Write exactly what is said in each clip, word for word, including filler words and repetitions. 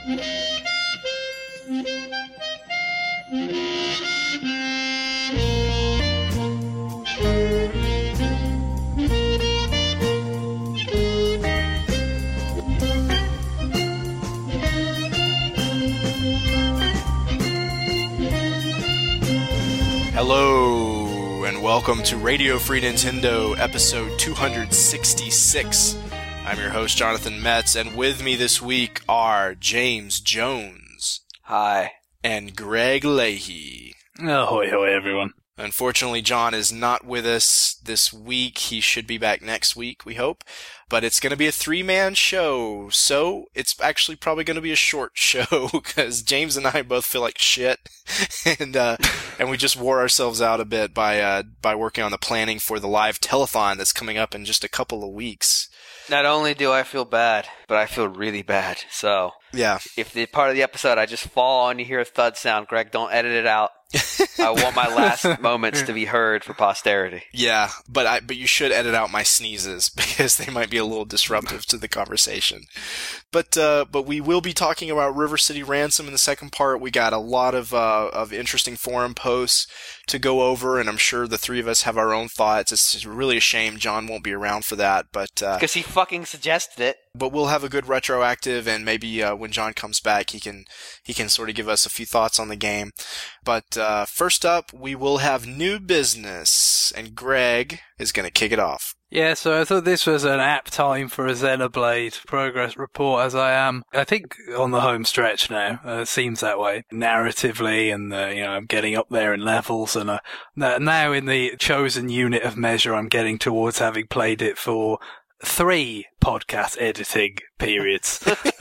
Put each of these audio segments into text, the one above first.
Hello, and welcome to Radio Free Nintendo, episode two hundred sixty-six. I'm your host, Jonathan Metz, and with me this week are James Jones. Hi. And Greg Leahy. Ahoy, hoy, everyone. Unfortunately, John is not with us this week. He should be back next week, we hope. But it's going to be a three-man show, so it's actually probably going to be a short show, because James and I both feel like shit, and uh, and we just wore ourselves out a bit by uh, by working on the planning for the live telethon that's coming up in just a couple of weeks. Not only do I feel bad, but I feel really bad. So, yeah. If the part of the episode I just fall and you hear a thud sound, Greg, don't edit it out. I want my last moments to be heard for posterity. Yeah, but I but you should edit out my sneezes because they might be a little disruptive to the conversation. But uh, but we will be talking about River City Ransom in the second part. We got a lot of uh, of interesting forum posts to go over, and I'm sure the three of us have our own thoughts. It's really a shame John won't be around for that, but uh, because he fucking suggested it. But we'll have a good retroactive, and maybe uh, when John comes back, he can he can sort of give us a few thoughts on the game. But uh, first up, we will have new business, and Greg is going to kick it off. Yeah, so I thought this was an apt time for a Xenoblade progress report, as I am, I think, on the home stretch now. Uh, it seems that way, narratively, and uh, you know, I'm getting up there in levels, and uh, now in the chosen unit of measure, I'm getting towards having played it for three podcast editing periods.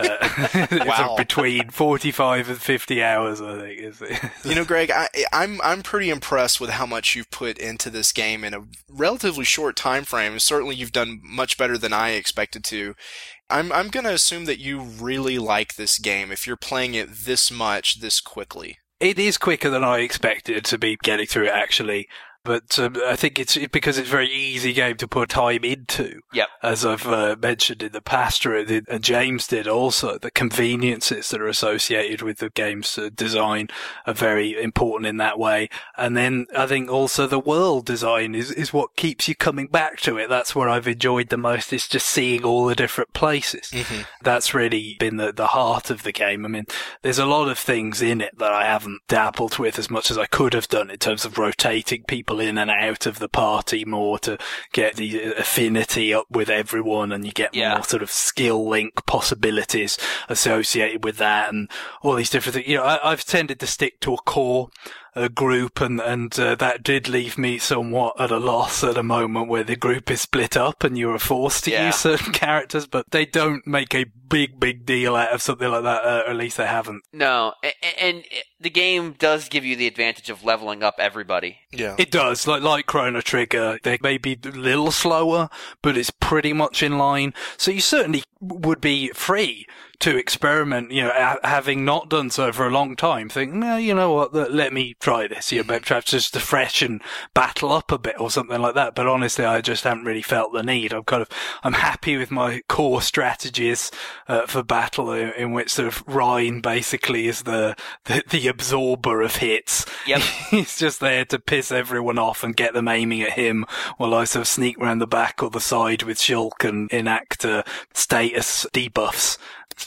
uh, wow. Between forty-five and fifty hours, I think. Is it? You know, Greg, I, I'm I'm pretty impressed with how much you've put into this game in a relatively short time frame. Certainly, you've done much better than I expected to. I'm I'm going to assume that you really like this game if you're playing it this much, this quickly. It is quicker than I expected to be getting through it, actually. But um, I think it's because it's a very easy game to put time into. Yep. As I've uh, mentioned in the past, and James did also, the conveniences that are associated with the game's uh, design are very important in that way. And then I think also the world design is, is what keeps you coming back to it. That's where I've enjoyed the most, is just seeing all the different places. Mm-hmm. That's really been the, the heart of the game. I mean, there's a lot of things in it that I haven't dabbled with as much as I could have done in terms of rotating people in and out of the party more to get the affinity up with everyone, and you get yeah. more sort of skill link possibilities associated with that, and all these different things. You know, I, I've tended to stick to a core a group, and and uh, that did leave me somewhat at a loss at a moment where the group is split up and you are forced to yeah. use certain characters, but they don't make a big big deal out of something like that, uh, or at least they haven't. No, and, and the game does give you the advantage of leveling up everybody. Yeah, it does. Like like Chrono Trigger, they may be a little slower, but it's pretty much in line. So you certainly would be free to experiment, you know, a- having not done so for a long time, think, no, you know what, let me try this, you know, perhaps just to freshen battle up a bit or something like that. But honestly, I just haven't really felt the need. I'm kind of, I'm happy with my core strategies uh, for battle, in, in which sort of Rhine basically is the, the, the absorber of hits. Yep. He's just there to piss everyone off and get them aiming at him, while I sort of sneak around the back or the side with Shulk and enact uh, status debuffs.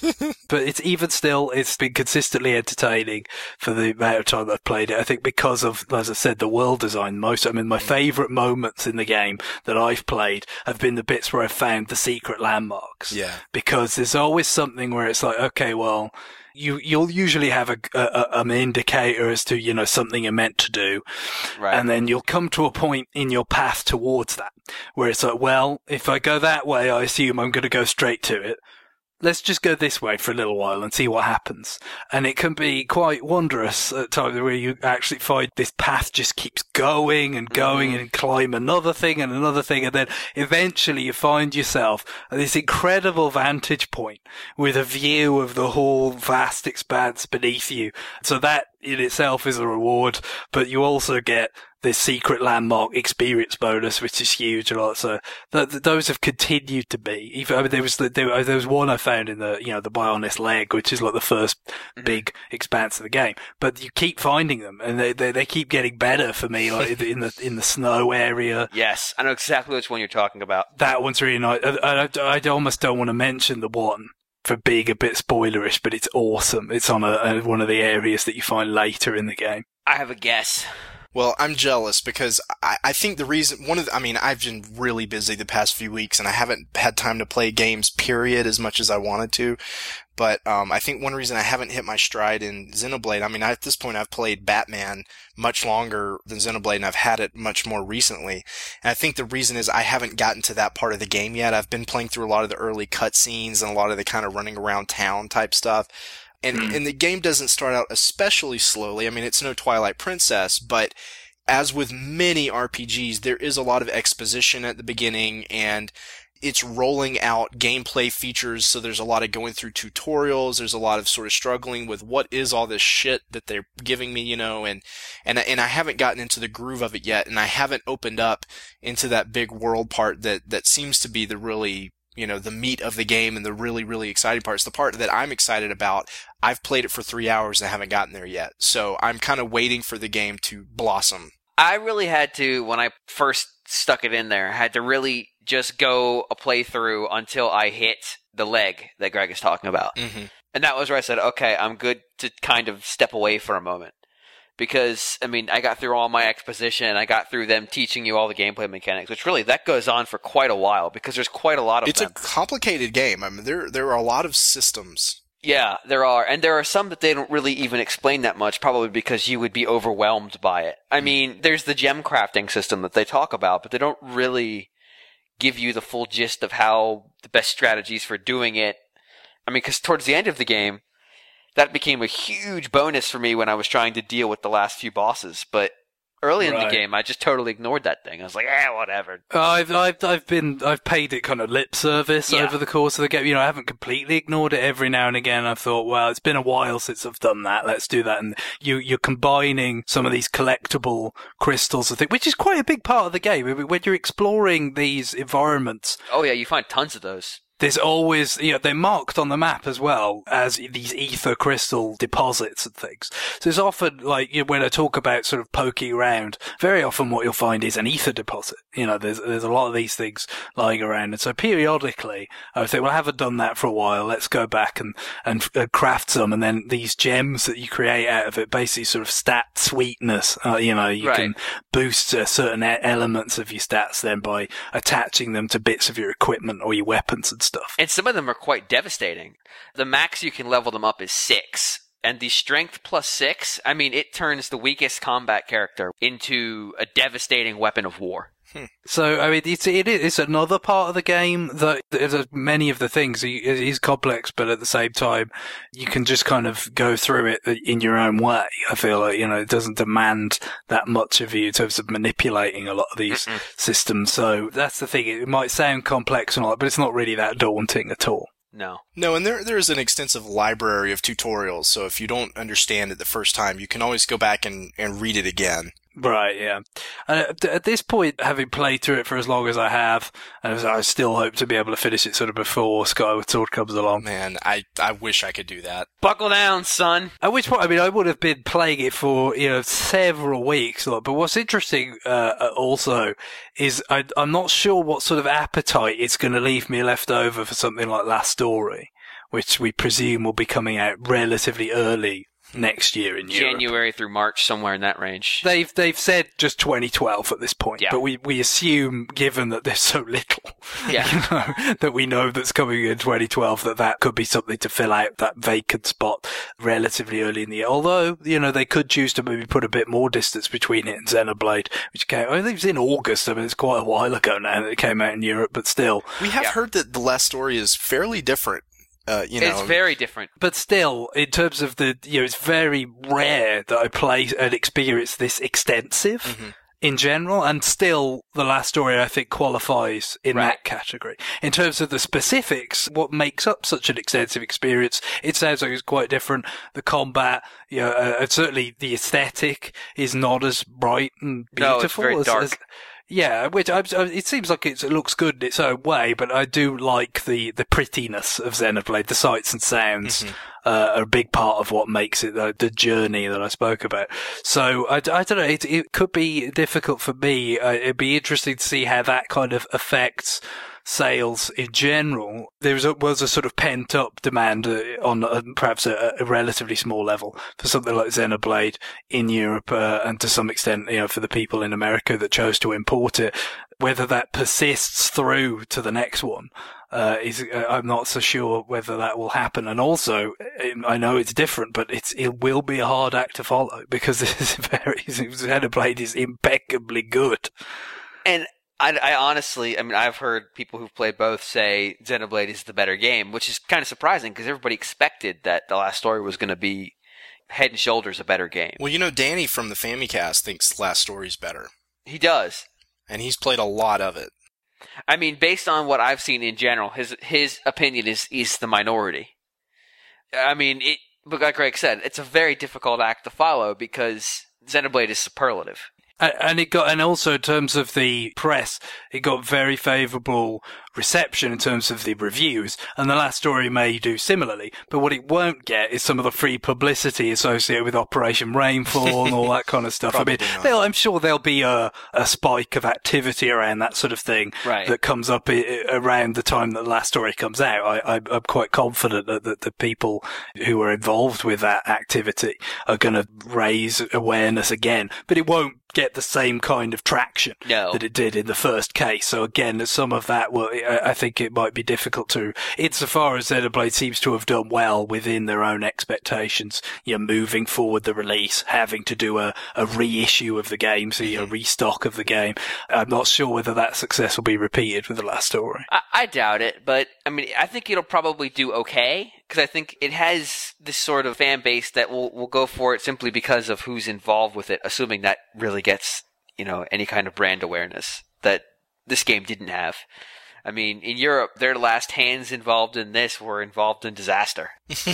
But it's even still, it's been consistently entertaining for the amount of time I've played it. I think because of, as I said, the world design. Most, I mean, my favourite moments in the game that I've played have been the bits where I've found the secret landmarks. Yeah. Because there's always something where it's like, okay, well, you, you'll usually have a, a, an indicator as to, you know, something you're meant to do. Right. And then you'll come to a point in your path towards that where it's like, well, if I go that way, I assume I'm going to go straight to it. Let's just go this way for a little while and see what happens. And it can be quite wondrous at times where you actually find this path just keeps going and going mm. and climb another thing and another thing. And then eventually you find yourself at this incredible vantage point with a view of the whole vast expanse beneath you. So that in itself is a reward, but you also get this secret landmark experience bonus, which is huge a lot. So th- th- those have continued to be. Even, I mean, there was the, there, there was one I found in the you know the Bionis Leg, which is like the first mm-hmm. big expanse of the game. But you keep finding them, and they they, they keep getting better for me. Like in the in the snow area. Yes, I know exactly which one you're talking about. That one's really nice. I, I, I almost don't want to mention the one for being a bit spoilerish, but it's awesome. It's on a, a, one of the areas that you find later in the game. I have a guess. Well, I'm jealous because I, I think the reason, one of the, I mean, I've been really busy the past few weeks and I haven't had time to play games, period, as much as I wanted to. But, um, I think one reason I haven't hit my stride in Xenoblade, I mean, I, at this point I've played Batman much longer than Xenoblade and I've had it much more recently. And I think the reason is I haven't gotten to that part of the game yet. I've been playing through a lot of the early cutscenes and a lot of the kind of running around town type stuff. And, mm. and the game doesn't start out especially slowly. I mean, it's no Twilight Princess, but as with many R P Gs, there is a lot of exposition at the beginning and it's rolling out gameplay features. So there's a lot of going through tutorials. There's a lot of sort of struggling with what is all this shit that they're giving me, you know, and, and, and I haven't gotten into the groove of it yet. And I haven't opened up into that big world part that, that seems to be the really, you know, the meat of the game and the really, really exciting parts. The part that I'm excited about, I've played it for three hours and I haven't gotten there yet. So I'm kind of waiting for the game to blossom. I really had to, when I first stuck it in there, I had to really just go a playthrough until I hit the leg that Greg is talking about. Mm-hmm. And that was where I said, okay, I'm good to kind of step away for a moment. Because, I mean, I got through all my exposition, I got through them teaching you all the gameplay mechanics, which really, that goes on for quite a while, because there's quite a lot of it's them. It's a complicated game. I mean, there there are a lot of systems. Yeah, there are. And there are some that they don't really even explain that much, probably because you would be overwhelmed by it. I mean, there's the gem crafting system that they talk about, but they don't really give you the full gist of how the best strategies for doing it. I mean, because towards the end of the game, that became a huge bonus for me when I was trying to deal with the last few bosses. But early in right. the game, I just totally ignored that thing. I was like, eh, whatever. I've, I've, I've been, I've paid it kind of lip service yeah. over the course of the game. You know, I haven't completely ignored it. Every now and again, I've thought, well, it's been a while since I've done that. Let's do that. And you, you're combining some of these collectible crystals, I think, which is quite a big part of the game. When you're exploring these environments. Oh yeah, you find tons of those. There's always, you know, they're marked on the map as well as these ether crystal deposits and things. So it's often like, you know, when I talk about sort of poking around, very often what you'll find is an ether deposit. You know, there's, there's a lot of these things lying around. And so periodically I would think, well, I haven't done that for a while. Let's go back and, and uh, craft some. And then these gems that you create out of it basically sort of stat sweetness. Uh, you know, you right. can boost uh, certain e- elements of your stats then by attaching them to bits of your equipment or your weapons and stuff. Stuff. And some of them are quite devastating. The max you can level them up is six. And the strength plus six, I mean, it turns the weakest combat character into a devastating weapon of war. Hmm. So, I mean, it's, it is another part of the game that there's many of the things. It is complex, but at the same time, you can just kind of go through it in your own way. I feel like, you know, it doesn't demand that much of you in terms of manipulating a lot of these Mm-mm. systems. So that's the thing. It might sound complex and all that, but it's not really that daunting at all. No. No, and there there is an extensive library of tutorials, so if you don't understand it the first time, you can always go back and, and read it again. Right, yeah. Uh, at this point, having played through it for as long as I have, and I still hope to be able to finish it sort of before Skyward Sword comes along. Man, I, I wish I could do that. Buckle down, son. At which point, I mean, I would have been playing it for, you know, several weeks. But what's interesting uh, also is I, I'm not sure what sort of appetite it's going to leave me left over for something like Last Story, which we presume will be coming out relatively early next year in Europe. January through March, somewhere in that range. They've they've said just twenty twelve at this point, yeah. but we, we assume, given that there's so little, yeah. you know, that we know that's coming in twenty twelve, that that could be something to fill out that vacant spot relatively early in the year. Although, you know, they could choose to maybe put a bit more distance between it and Xenoblade, which came, I think it was in August. I mean, it's quite a while ago now that it came out in Europe, but still. We have yeah. heard that The Last Story is fairly different. Uh, you know, it's very different. But still, in terms of the, you know, it's very rare that I play an experience this extensive. Mm-hmm. in general, and still the last story, I think, qualifies in Right. that category. In terms of the specifics, what makes up such an extensive experience, it sounds like it's quite different. The combat, you know, uh, certainly the aesthetic is not as bright and No, beautiful it's very as, dark. as yeah, which I, I, it seems like it's, it looks good in its own way, but I do like the, the prettiness of Xenoblade. The sights and sounds Mhm. uh, are a big part of what makes it the, the journey that I spoke about. So I, I don't know. It, it could be difficult for me. Uh, it'd be interesting to see how that kind of affects sales in general. There was a, was a sort of pent up demand uh, on uh, perhaps a, a relatively small level for something like Xenoblade in Europe, uh, and to some extent, you know, for the people in America that chose to import it. Whether that persists through to the next one, uh, is, uh, I'm not so sure whether that will happen. And also, I know it's different, but it's, it will be a hard act to follow because this is very, Xenoblade is impeccably good. And I, I honestly, I mean, I've heard people who've played both say Xenoblade is the better game, which is kind of surprising because everybody expected that the last story was going to be head and shoulders a better game. Well, you know, Danny from the Famicast thinks Last Story's better, He does. and he's played a lot of it. I mean, based on what I've seen in general, his his opinion is is the minority. I mean, it, but like Greg said, it's a very difficult act to follow because Xenoblade is superlative. And it got, and also in terms of the press, it got very favourable reception in terms of the reviews, and the last story may do similarly. But what it won't get is some of the free publicity associated with Operation Rainfall and all that kind of stuff. I mean, Probably not. they'll- I'm sure there'll be a, a spike of activity around that sort of thing Right. that comes up I- around the time that the last story comes out. I, I, I'm quite confident that, that the people who are involved with that activity are going to raise awareness again, but it won't get the same kind of traction No. that it did in the first case. So again, some of that will, I I think it might be difficult to, insofar as Xenoblade seems to have done well within their own expectations, you know, moving forward the release, having to do a, a reissue of the game, so you know, restock of the game. I'm not sure whether that success will be repeated with the last story. I, I doubt it, but I mean, I think it'll probably do okay because I think it has this sort of fan base that will will go for it simply because of who's involved with it, assuming that really gets, you know, any kind of brand awareness that this game didn't have. I mean, in Europe, their last hands involved in this were involved in disaster.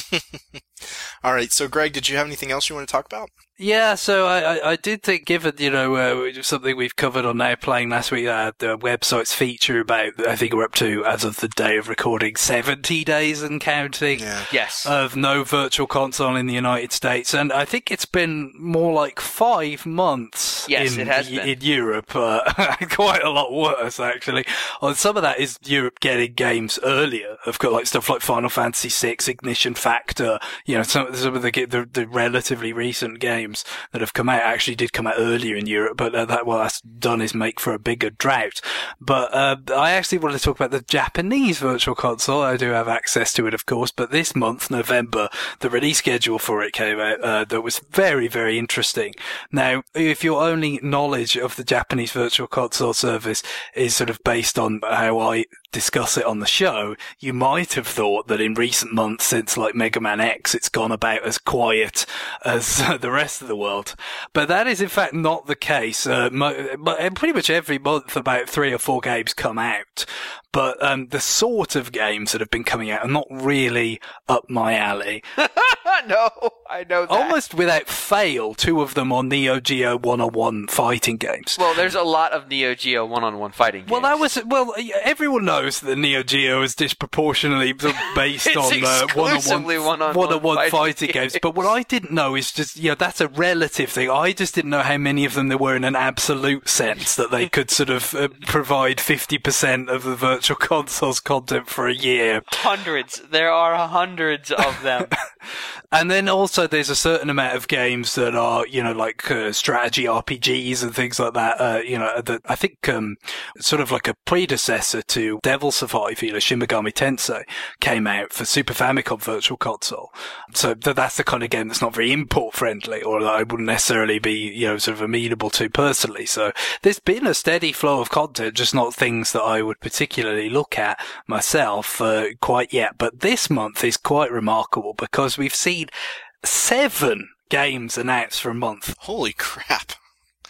All right, so Greg, did you have anything else you want to talk about? Yeah, so I, I, I did think, given, you know, uh, something we've covered on Now Playing last week, uh, the website's feature about, I think we're up to, as of the day of recording, seventy days and counting. Yeah. Yes. Of no virtual console in the United States, and I think it's been more like five months Yes, in, it has been. in Europe. Uh, quite a lot worse, actually. On some of that is Europe getting games earlier. Of course, like stuff like Final Fantasy six, Ignition Factor, you know, some, some of the, the the relatively recent games that have come out actually did come out earlier in Europe, but uh, that what that's done is make for a bigger drought. But uh, I actually wanted to talk about the Japanese virtual console. I do have access to it, of course, but this month, November, the release schedule for it came out uh, that was very, very interesting. Now, if your only knowledge of the Japanese virtual console service is sort of based on how I discuss it on the show, you might have thought that in recent months, since like Mega Man X, it's gone about as quiet as the rest of the world. But that is in fact not the case. Uh, mo- pretty much every month about three or four games come out. But um, the sort of games that have been coming out are not really up my alley. No, I know that. Almost without fail, two of them are Neo Geo one oh one fighting games. Well, there's a lot of Neo Geo one-on-one fighting games. Well, that was well. Everyone knows that Neo Geo is disproportionately based It's on uh, exclusively one-on-one, one-on-one one-on-one fighting fighting games. games. But what I didn't know is just, you know, that's a relative thing. I just didn't know how many of them there were in an absolute sense that they could sort of uh, provide fifty percent of the virtual console's content for a year. Hundreds. There are hundreds of them. And then also there's a certain amount of games that are, you know, like uh, strategy R P Gs and things like that, uh, you know, that I think um, sort of like a predecessor to Devil Survive, you know, Shin Megami Tensei came out for Super Famicom Virtual Console. So th- that's the kind of game that's not very import friendly, or that I wouldn't necessarily be, you know, sort of amenable to personally. So there's been a steady flow of content, just not things that I would particularly look at myself uh, quite yet. But this month is quite remarkable because we've seen seven games announced for a month. Holy crap.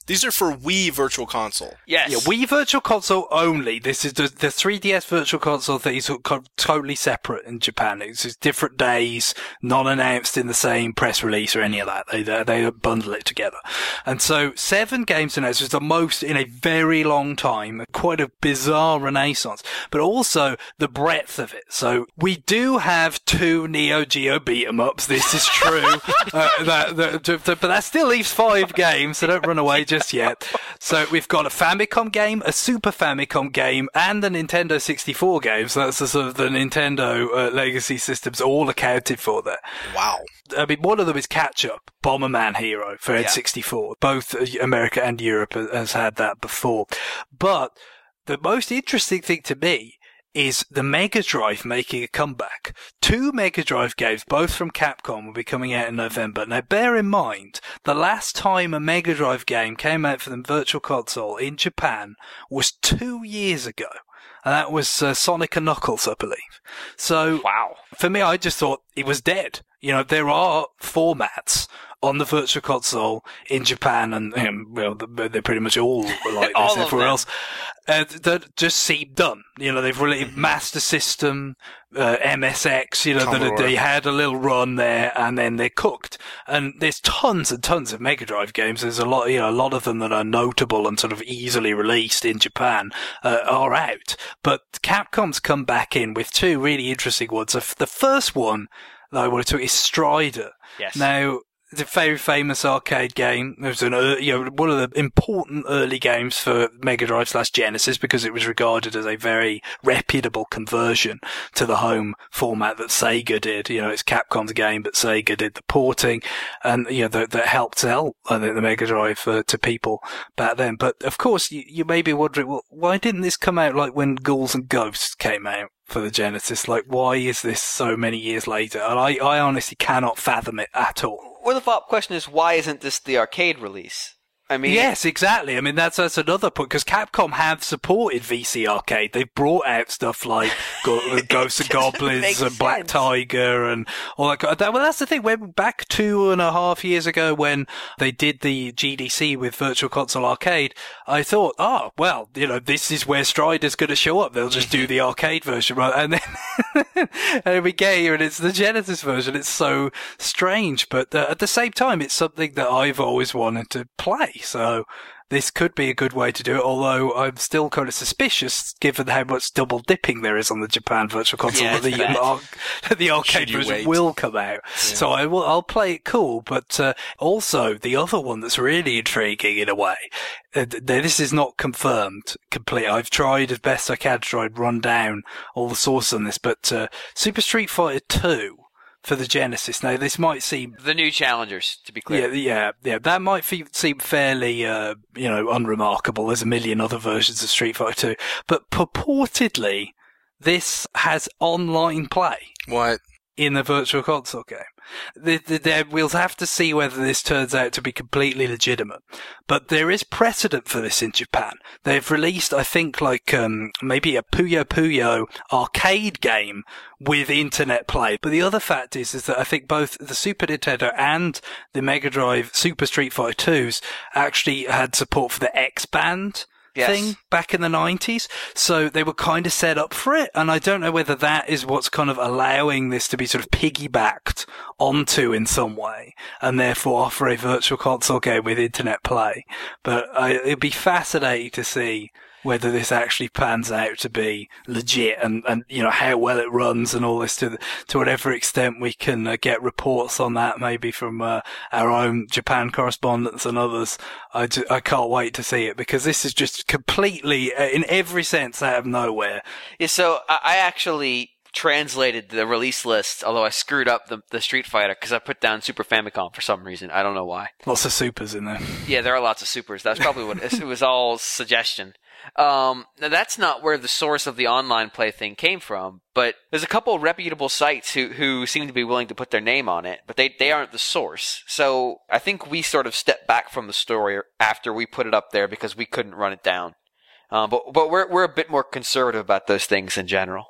These are for Wii Virtual Console. Yes. Yeah, Wii Virtual Console only. This is the, the three D S Virtual Console thing is totally separate in Japan. It's just different days, not announced in the same press release or any of that. They, they, they bundle it together. And so seven games announced was the most in a very long time. Quite a bizarre renaissance, but also the breadth of it. So we do have two Neo Geo beat 'em ups. This is true. uh, that, that, but that still leaves five games, so don't run away just yet. So we've got a Famicom game, a Super Famicom game, and the Nintendo sixty-four game. So that's the sort of the Nintendo uh, legacy systems all accounted for there. Wow. I mean, one of them is Catch Up, Bomberman Hero for N sixty-four. Yeah. Both America and Europe has had that before. But the most interesting thing to me is the Mega Drive making a comeback. Two Mega Drive games, both from Capcom, will be coming out in November. Now, bear in mind, the last time a Mega Drive game came out for the Virtual Console in Japan was two years ago. And that was uh, Sonic and Knuckles, I believe. So, wow. For me, I just thought it was dead. You know, there are formats on the Virtual Console in Japan, and you know, well, they're pretty much all like all this everywhere else, uh, that just seem done. You know, they've really Master System, uh, M S X, you know, that they had a little run there, and then they're cooked. And there's tons and tons of Mega Drive games. There's a lot, you know, a lot of them that are notable and sort of easily released in Japan uh, are out. But Capcom's come back in with two really interesting ones. The first one that I wanted to is Strider. Yes. Now, it's a very famous arcade game. It was an, you know, one of the important early games for Mega Drive slash Genesis because it was regarded as a very reputable conversion to the home format that Sega did. You know, it's Capcom's game, but Sega did the porting, and you know that, that helped sell I think, the Mega Drive uh, to people back then. But of course, you, you may be wondering, well, why didn't this come out like when Ghouls and Ghosts came out for the Genesis? Like, why is this so many years later? And I, I honestly cannot fathom it at all. Well, the follow-up question is, why isn't this the arcade release? I mean, yes, exactly. I mean, that's that's another point because Capcom have supported V C Arcade. They've brought out stuff like Go- Ghosts and Goblins and Black sense. Tiger and all that. kind of- Well, that's the thing. When back two and a half years ago, when they did the G D C with Virtual Console Arcade, I thought, oh, well, you know, this is where Strider's going to show up. They'll just do the arcade version, right? And then and we get here, and it's the Genesis version. It's so strange, but uh, at the same time, it's something that I've always wanted to play. So this could be a good way to do it, although I'm still kind of suspicious given how much double dipping there is on the Japan Virtual Console Yeah, that the, ar- the arcade version wait? will come out. Yeah. So I will, I'll play it cool, but uh, also the other one that's really intriguing in a way, uh, th- this is not confirmed completely. I've tried as best I can to try and run down all the sources on this, but uh, Super Street Fighter two for the Genesis. Now, this might seem... The new challengers, to be clear. Yeah, yeah, yeah. That might fe- seem fairly, uh, you know, unremarkable. There's a million other versions of Street Fighter two. But purportedly, this has online play. What? In the Virtual Console game. The, the, the, we'll have to see whether this turns out to be completely legitimate. But there is precedent for this in Japan. They've released, I think, like, um, maybe a Puyo Puyo arcade game with internet play. But the other fact is, is that I think both the Super Nintendo and the Mega Drive Super Street Fighter twos actually had support for the X-Band Yes. thing back in the nineties. So they were kind of set up for it. And I don't know whether that is what's kind of allowing this to be sort of piggybacked onto in some way and therefore offer a Virtual Console game with internet play. But I, it'd be fascinating to see whether this actually pans out to be legit and, and you know, how well it runs and all this to the, to whatever extent we can uh, get reports on that maybe from uh, our own Japan correspondents and others. I, ju- I can't wait to see it because this is just completely, uh, in every sense, out of nowhere. Yeah, so I, I actually translated the release list, although I screwed up the, the Street Fighter because I put down Super Famicom for some reason. I don't know why. Lots of supers in there. Yeah, there are lots of supers. That's probably what it, it was all suggestion. Um, now that's not where the source of the online play thing came from, but there's a couple of reputable sites who, who seem to be willing to put their name on it, but they, they aren't the source. So I think we sort of stepped back from the story after we put it up there because we couldn't run it down. Um, but, but we're, we're a bit more conservative about those things in general.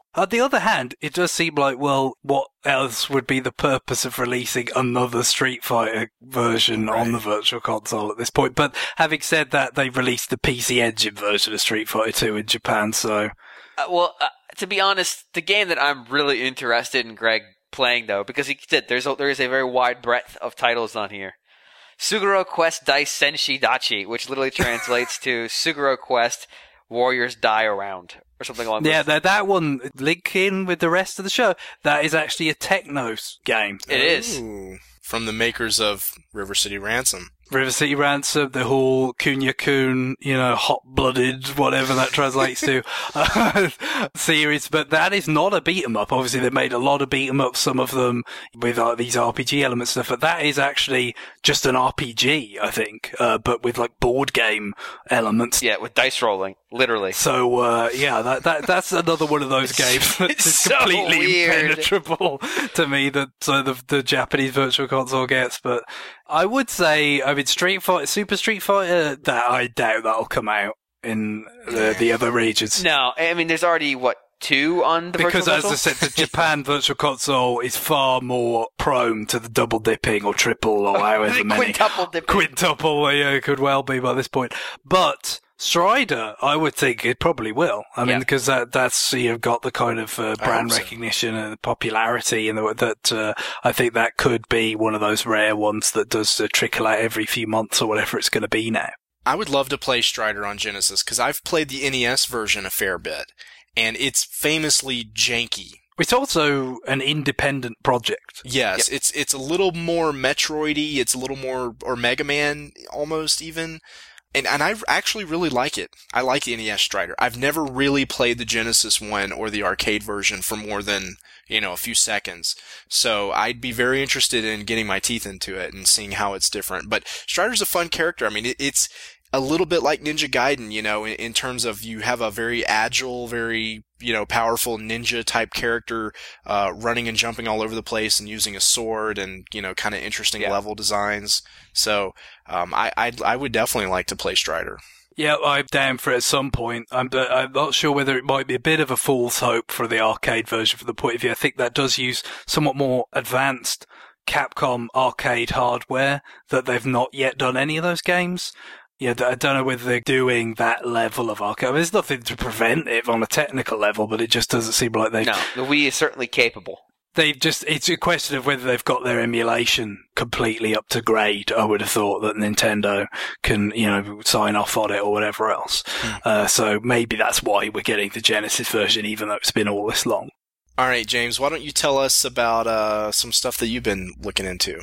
On the other hand, it does seem like, well, what else would be the purpose of releasing another Street Fighter version Right. on the Virtual Console at this point? But having said that, they released the P C Engine version of Street Fighter two in Japan, so... Uh, well, uh, to be honest, the game that I'm really interested in Greg playing, though, because he said there's a, there is a very wide breadth of titles on here. Suguro Quest Dai Senshi Dachi, which literally translates to Suguro Quest Warriors Die Around, or something along those Yeah, lines. that, that one, link in with the rest of the show, that is actually a Technos game. It is. Ooh, from the makers of River City Ransom. River City Ransom, the whole Kunya-kun, you know, hot-blooded, whatever that translates to, uh, series. But that is not a beat-em-up. Obviously, they made a lot of beat-em-ups, some of them with uh, these R P G elements and stuff. But that is actually just an R P G, I think, uh, but with like board game elements. Yeah, with dice rolling, literally. So, uh, yeah, that, that, that's another one of those games that's it's just so completely weird. impenetrable to me that so the, the Japanese Virtual Console gets. But I would say, I mean, Street Fighter, Super Street Fighter, that I doubt that'll come out in the, the other regions. No, I mean, there's already, what, two on the Because, Virtual as I Console? said, the Japan Virtual Console is far more prone to the double dipping or triple or however The many. quintuple dipping. Quintuple, yeah, it could well be by this point. But Strider, I would think it probably will. I mean, Yeah. because that, that's, you've got the kind of uh, brand hope so. recognition and popularity, and the, that uh, I think that could be one of those rare ones that does uh, trickle out every few months or whatever it's going to be now. I would love to play Strider on Genesis, because I've played the N E S version a fair bit, and it's famously janky. It's also an independent project. Yes, it's it's a little more Metroidy, it's a little more, or Mega Man almost even. And and I actually really like it. I like the N E S Strider. I've never really played the Genesis one or the arcade version for more than, you know, a few seconds. So I'd be very interested in getting my teeth into it and seeing how it's different. But Strider's a fun character. I mean, it, it's a little bit like Ninja Gaiden, you know, in, in terms of you have a very agile, very, you know, powerful ninja type character, uh, running and jumping all over the place and using a sword and, you know, kind of interesting Yeah. level designs. So, um, I, I'd, I would definitely like to play Strider. Yeah, I'm down for it at some point. I'm, but I'm not sure whether it might be a bit of a fool's hope for the arcade version from the point of view. I think that does use somewhat more advanced Capcom arcade hardware that they've not yet done any of those games. Yeah, I don't know whether they're doing that level of arcade. I mean, there's nothing to prevent it on a technical level, but it just doesn't seem like they No, the Wii is certainly capable. they've just, it's a question of whether they've got their emulation completely up to grade. I would have thought that Nintendo can, you know, sign off on it or whatever else. Uh, so maybe that's why we're getting the Genesis version, even though it's been all this long. All right, James, why don't you tell us about uh, some stuff that you've been looking into?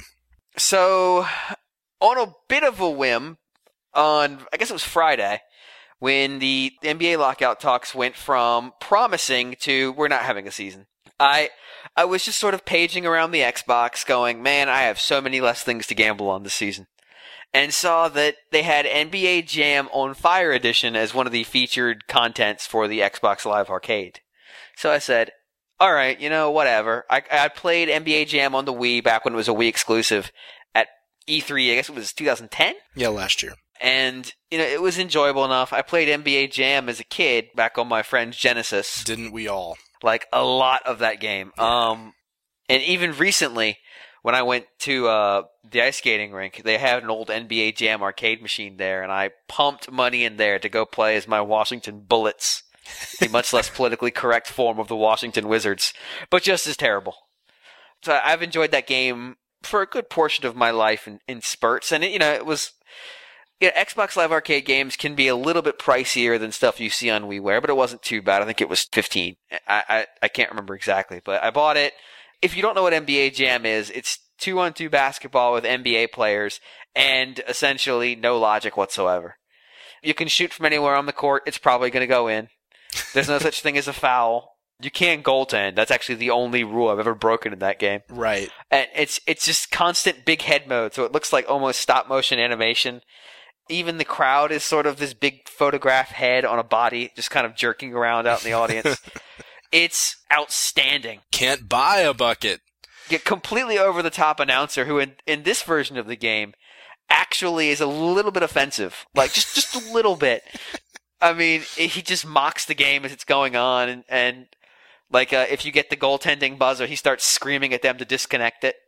So, on a bit of a whim, on, I guess it was Friday, when the N B A lockout talks went from promising to we're not having a season. I I was just sort of paging around the Xbox going, man, I have so many less things to gamble on this season. And saw that they had N B A Jam on Fire Edition as one of the featured contents for the Xbox Live Arcade. So I said, all right, you know, whatever. I, I played N B A Jam on the Wii back when it was a Wii exclusive at E three, I guess it was two thousand ten? Yeah, last year. And, you know, it was enjoyable enough. I played N B A Jam as a kid back on my friend's Genesis. Didn't we all? Like, a lot of that game. Um, and even recently, when I went to uh, the ice skating rink, they had an old N B A Jam arcade machine there, and I pumped money in there to go play as my Washington Bullets, the much less politically correct form of the Washington Wizards, but just as terrible. So I've enjoyed that game for a good portion of my life in, in spurts, and, it, you know, it was... Yeah, Xbox Live Arcade games can be a little bit pricier than stuff you see on WiiWare, but it wasn't too bad. I think it was fifteen. I, I I can't remember exactly, but I bought it. If you don't know what N B A Jam is, it's two-on-two basketball with N B A players and essentially no logic whatsoever. You can shoot from anywhere on the court. It's probably going to go in. There's no such thing as a foul. You can't goaltend. That's actually the only rule I've ever broken in that game. Right. And it's it's just constant big head mode, so it looks like almost stop-motion animation. Even the crowd is sort of this big photograph head on a body, just kind of jerking around out in the audience. It's outstanding. Can't buy a bucket. Get completely over-the-top announcer who, in, in this version of the game, actually is a little bit offensive. Like, just, just a little bit. I mean, he just mocks the game as it's going on, and, and Like uh, if you get the goaltending buzzer, he starts screaming at them to disconnect it.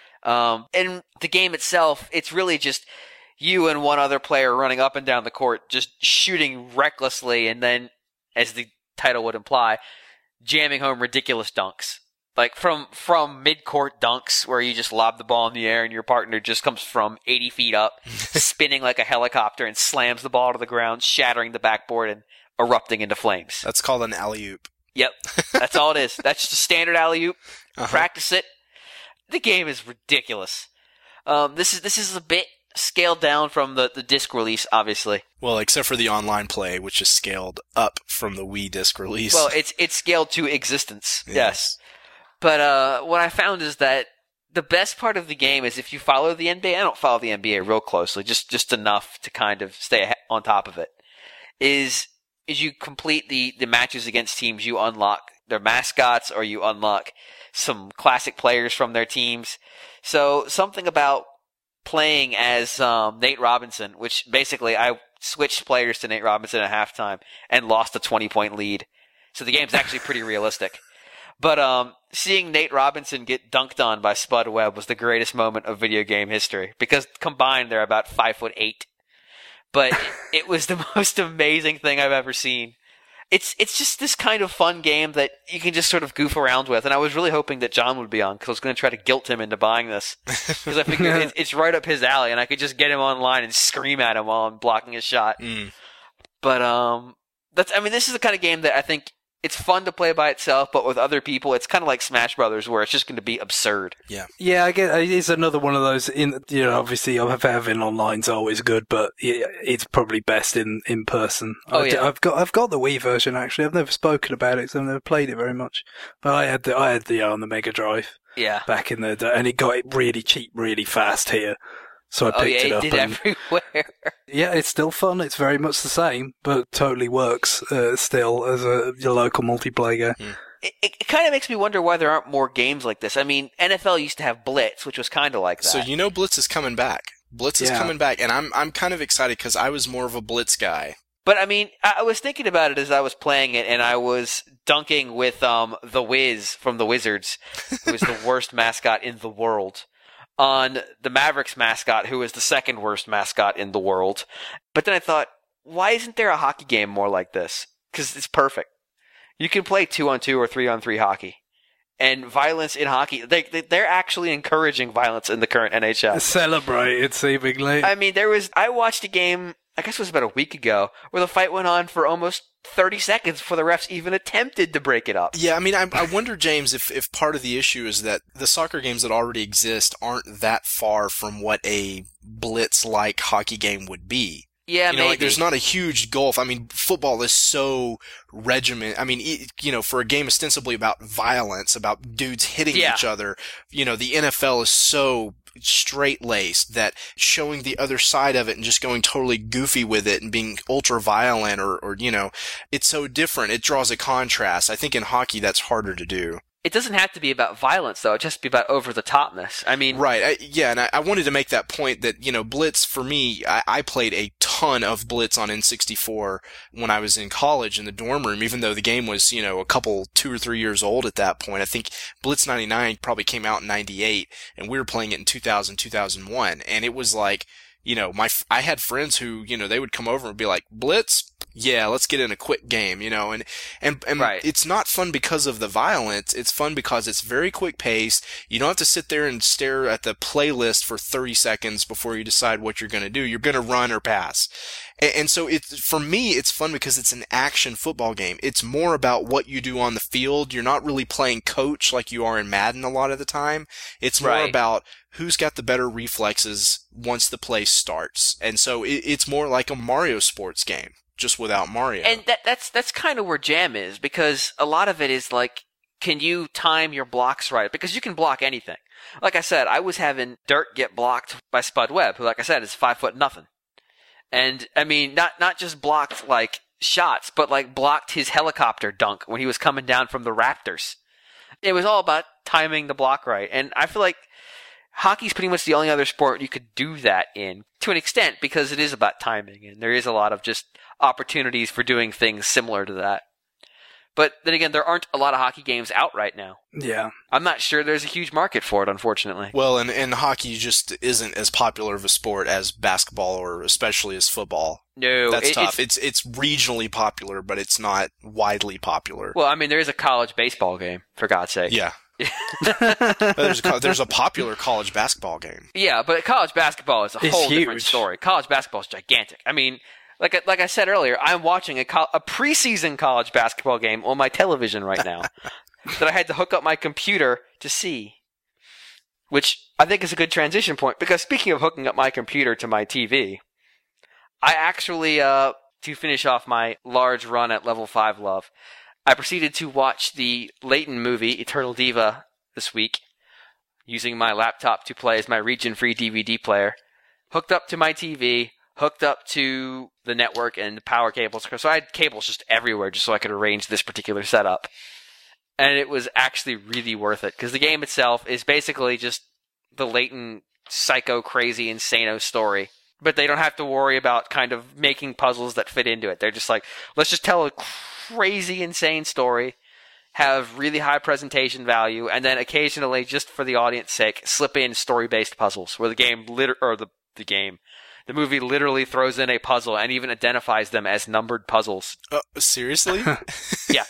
Um, and the game itself, it's really just you and one other player running up and down the court, just shooting recklessly, and then, as the title would imply, jamming home ridiculous dunks. Like from from mid-court dunks where you just lob the ball in the air and your partner just comes from eighty feet up, spinning like a helicopter and slams the ball to the ground, shattering the backboard and erupting into flames. That's called an alley-oop. Yep, that's all it is. That's just a standard alley-oop. Uh-huh. Practice it. The game is ridiculous. Um, this is this is a bit scaled down from the, the disc release, obviously. Well, except for the online play, which is scaled up from the Wii disc release. Well, it's it's scaled to existence, yes. yes. But uh, what I found is that the best part of the game is if you follow the N B A. I don't follow the N B A real closely, just just enough to kind of stay on top of it. Is is you complete the, the matches against teams, you unlock their mascots, or you unlock some classic players from their teams. So something about playing as um, Nate Robinson, which basically I switched players to Nate Robinson at halftime and lost a twenty-point lead. So the game's actually pretty realistic. But um, seeing Nate Robinson get dunked on by Spud Webb was the greatest moment of video game history, because combined they're about five foot eight. But it was the most amazing thing I've ever seen. It's it's just this kind of fun game that you can just sort of goof around with, and I was really hoping that John would be on, because I was going to try to guilt him into buying this, because I figured it's, it's right up his alley, and I could just get him online and scream at him while I'm blocking his shot. Mm. But um, that's I mean, this is the kind of game that I think it's fun to play by itself, but with other people, it's kind of like Smash Brothers, where it's just going to be absurd. Yeah, yeah. I get it is another one of those. In you know, obviously, having online's always good, but it's probably best in, in person. Oh I, yeah, I've got I've got the Wii version actually. I've never spoken about it because I've never played it very much. But I had the I had the uh, on the Mega Drive. Yeah, back in the day, and it got it really cheap, really fast here. So I picked oh, yeah, it up. It did and, everywhere. Yeah, it's still fun. It's very much the same, but totally works uh, still as a your local multiplayer game. Mm. It, it kind of makes me wonder why there aren't more games like this. I mean, N F L used to have Blitz, which was kind of like that. So you know Blitz is coming back. Blitz is yeah. coming back, and I'm I'm kind of excited because I was more of a Blitz guy. But I mean, I was thinking about it as I was playing it, and I was dunking with um the Wiz from the Wizards, who is the worst mascot in the world, on the Mavericks mascot, who is the second worst mascot in the world. But then I thought, why isn't there a hockey game more like this? Because it's perfect. You can play two on two or three on three hockey. And violence in hockey, they, they, they're actually encouraging violence in the current N H L. Celebrated, seemingly. I mean, there was, I watched a game, I guess it was about a week ago, where the fight went on for almost thirty seconds before the refs even attempted to break it up. Yeah, I mean, I, I wonder, James, if, if part of the issue is that the soccer games that already exist aren't that far from what a Blitz-like hockey game would be. Yeah, you know, maybe. like there's not a huge gulf. I mean, football is so regiment. I mean, you know, for a game ostensibly about violence, about dudes hitting yeah. each other, you know, the N F L is so straight-laced that showing the other side of it and just going totally goofy with it and being ultra-violent or, or, you know, it's so different. It draws a contrast. I think in hockey that's harder to do. It doesn't have to be about violence, though. It just be about over-the-topness. I mean... Right. I, yeah, and I, I wanted to make that point that, you know, Blitz, for me, I, I played a ton of Blitz on N sixty-four when I was in college in the dorm room, even though the game was, you know, a couple, two or three years old at that point. I think Blitz ninety-nine probably came out in ninety-eight, and we were playing it in two thousand, two thousand one, and it was like... You know, my, I had friends who, you know, they would come over and be like, Blitz? Yeah, let's get in a quick game, you know, and, and, and right. It's not fun because of the violence. It's fun because it's very quick paced. You don't have to sit there and stare at the playlist for thirty seconds before you decide what you're going to do. You're going to run or pass. And, and so it's, for me, it's fun because it's an action football game. It's more about what you do on the field. You're not really playing coach like you are in Madden a lot of the time. It's more right. about who's got the better reflexes once the play starts. And so it, it's more like a Mario sports game, just without Mario. And that, that's that's kind of where Jam is, because a lot of it is like, can you time your blocks right? Because you can block anything. Like I said, I was having Dirt get blocked by Spud Webb, who, like I said, is five foot nothing. And, I mean, not not just blocked, like, shots, but, like, blocked his helicopter dunk when he was coming down from the Raptors. It was all about timing the block right. And I feel like hockey's pretty much the only other sport you could do that in, to an extent, because it is about timing, and there is a lot of just opportunities for doing things similar to that. But then again, there aren't a lot of hockey games out right now. Yeah. I'm not sure there's a huge market for it, unfortunately. Well, and, and hockey just isn't as popular of a sport as basketball or especially as football. No. That's it, tough. It's, It's it's regionally popular, but it's not widely popular. well, I mean, there is a college baseball game, for God's sake. Yeah. there's, a, there's a popular college basketball game. Yeah, but college basketball is a It's whole huge. different story. College basketball is gigantic. I mean, like I- like I said earlier, I'm watching a, co- a preseason college basketball game on my television right now that I had to hook up my computer to see, which I think is a good transition point, because speaking of hooking up my computer to my T V, I actually, uh, to finish off my large run at Level five Love, I proceeded to watch the Layton movie, Eternal Diva, this week, using my laptop to play as my region-free D V D player, hooked up to my T V, hooked up to the network and the power cables. So I had cables just everywhere just so I could arrange this particular setup. And it was actually really worth it, because the game itself is basically just the Layton psycho, crazy, insano story. But they don't have to worry about kind of making puzzles that fit into it. They're just like, let's just tell a crazy, insane story, have really high presentation value, and then occasionally, just for the audience's sake, slip in story-based puzzles where the game, liter- or the, the game, the movie literally throws in a puzzle and even identifies them as numbered puzzles. Uh, seriously? Yeah.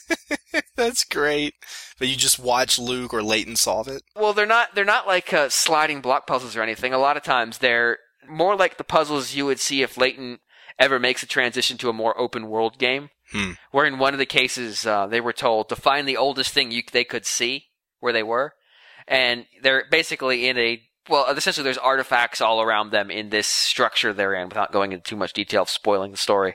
That's great. But you just watch Luke or Layton solve it? Well, they're not, they're not like uh, sliding block puzzles or anything. A lot of times they're more like the puzzles you would see if Layton ever makes a transition to a more open world game. Hmm. Where in one of the cases, uh, they were told to find the oldest thing you, they could see where they were. And they're basically in a, well, essentially there's artifacts all around them in this structure they're in, without going into too much detail of spoiling the story.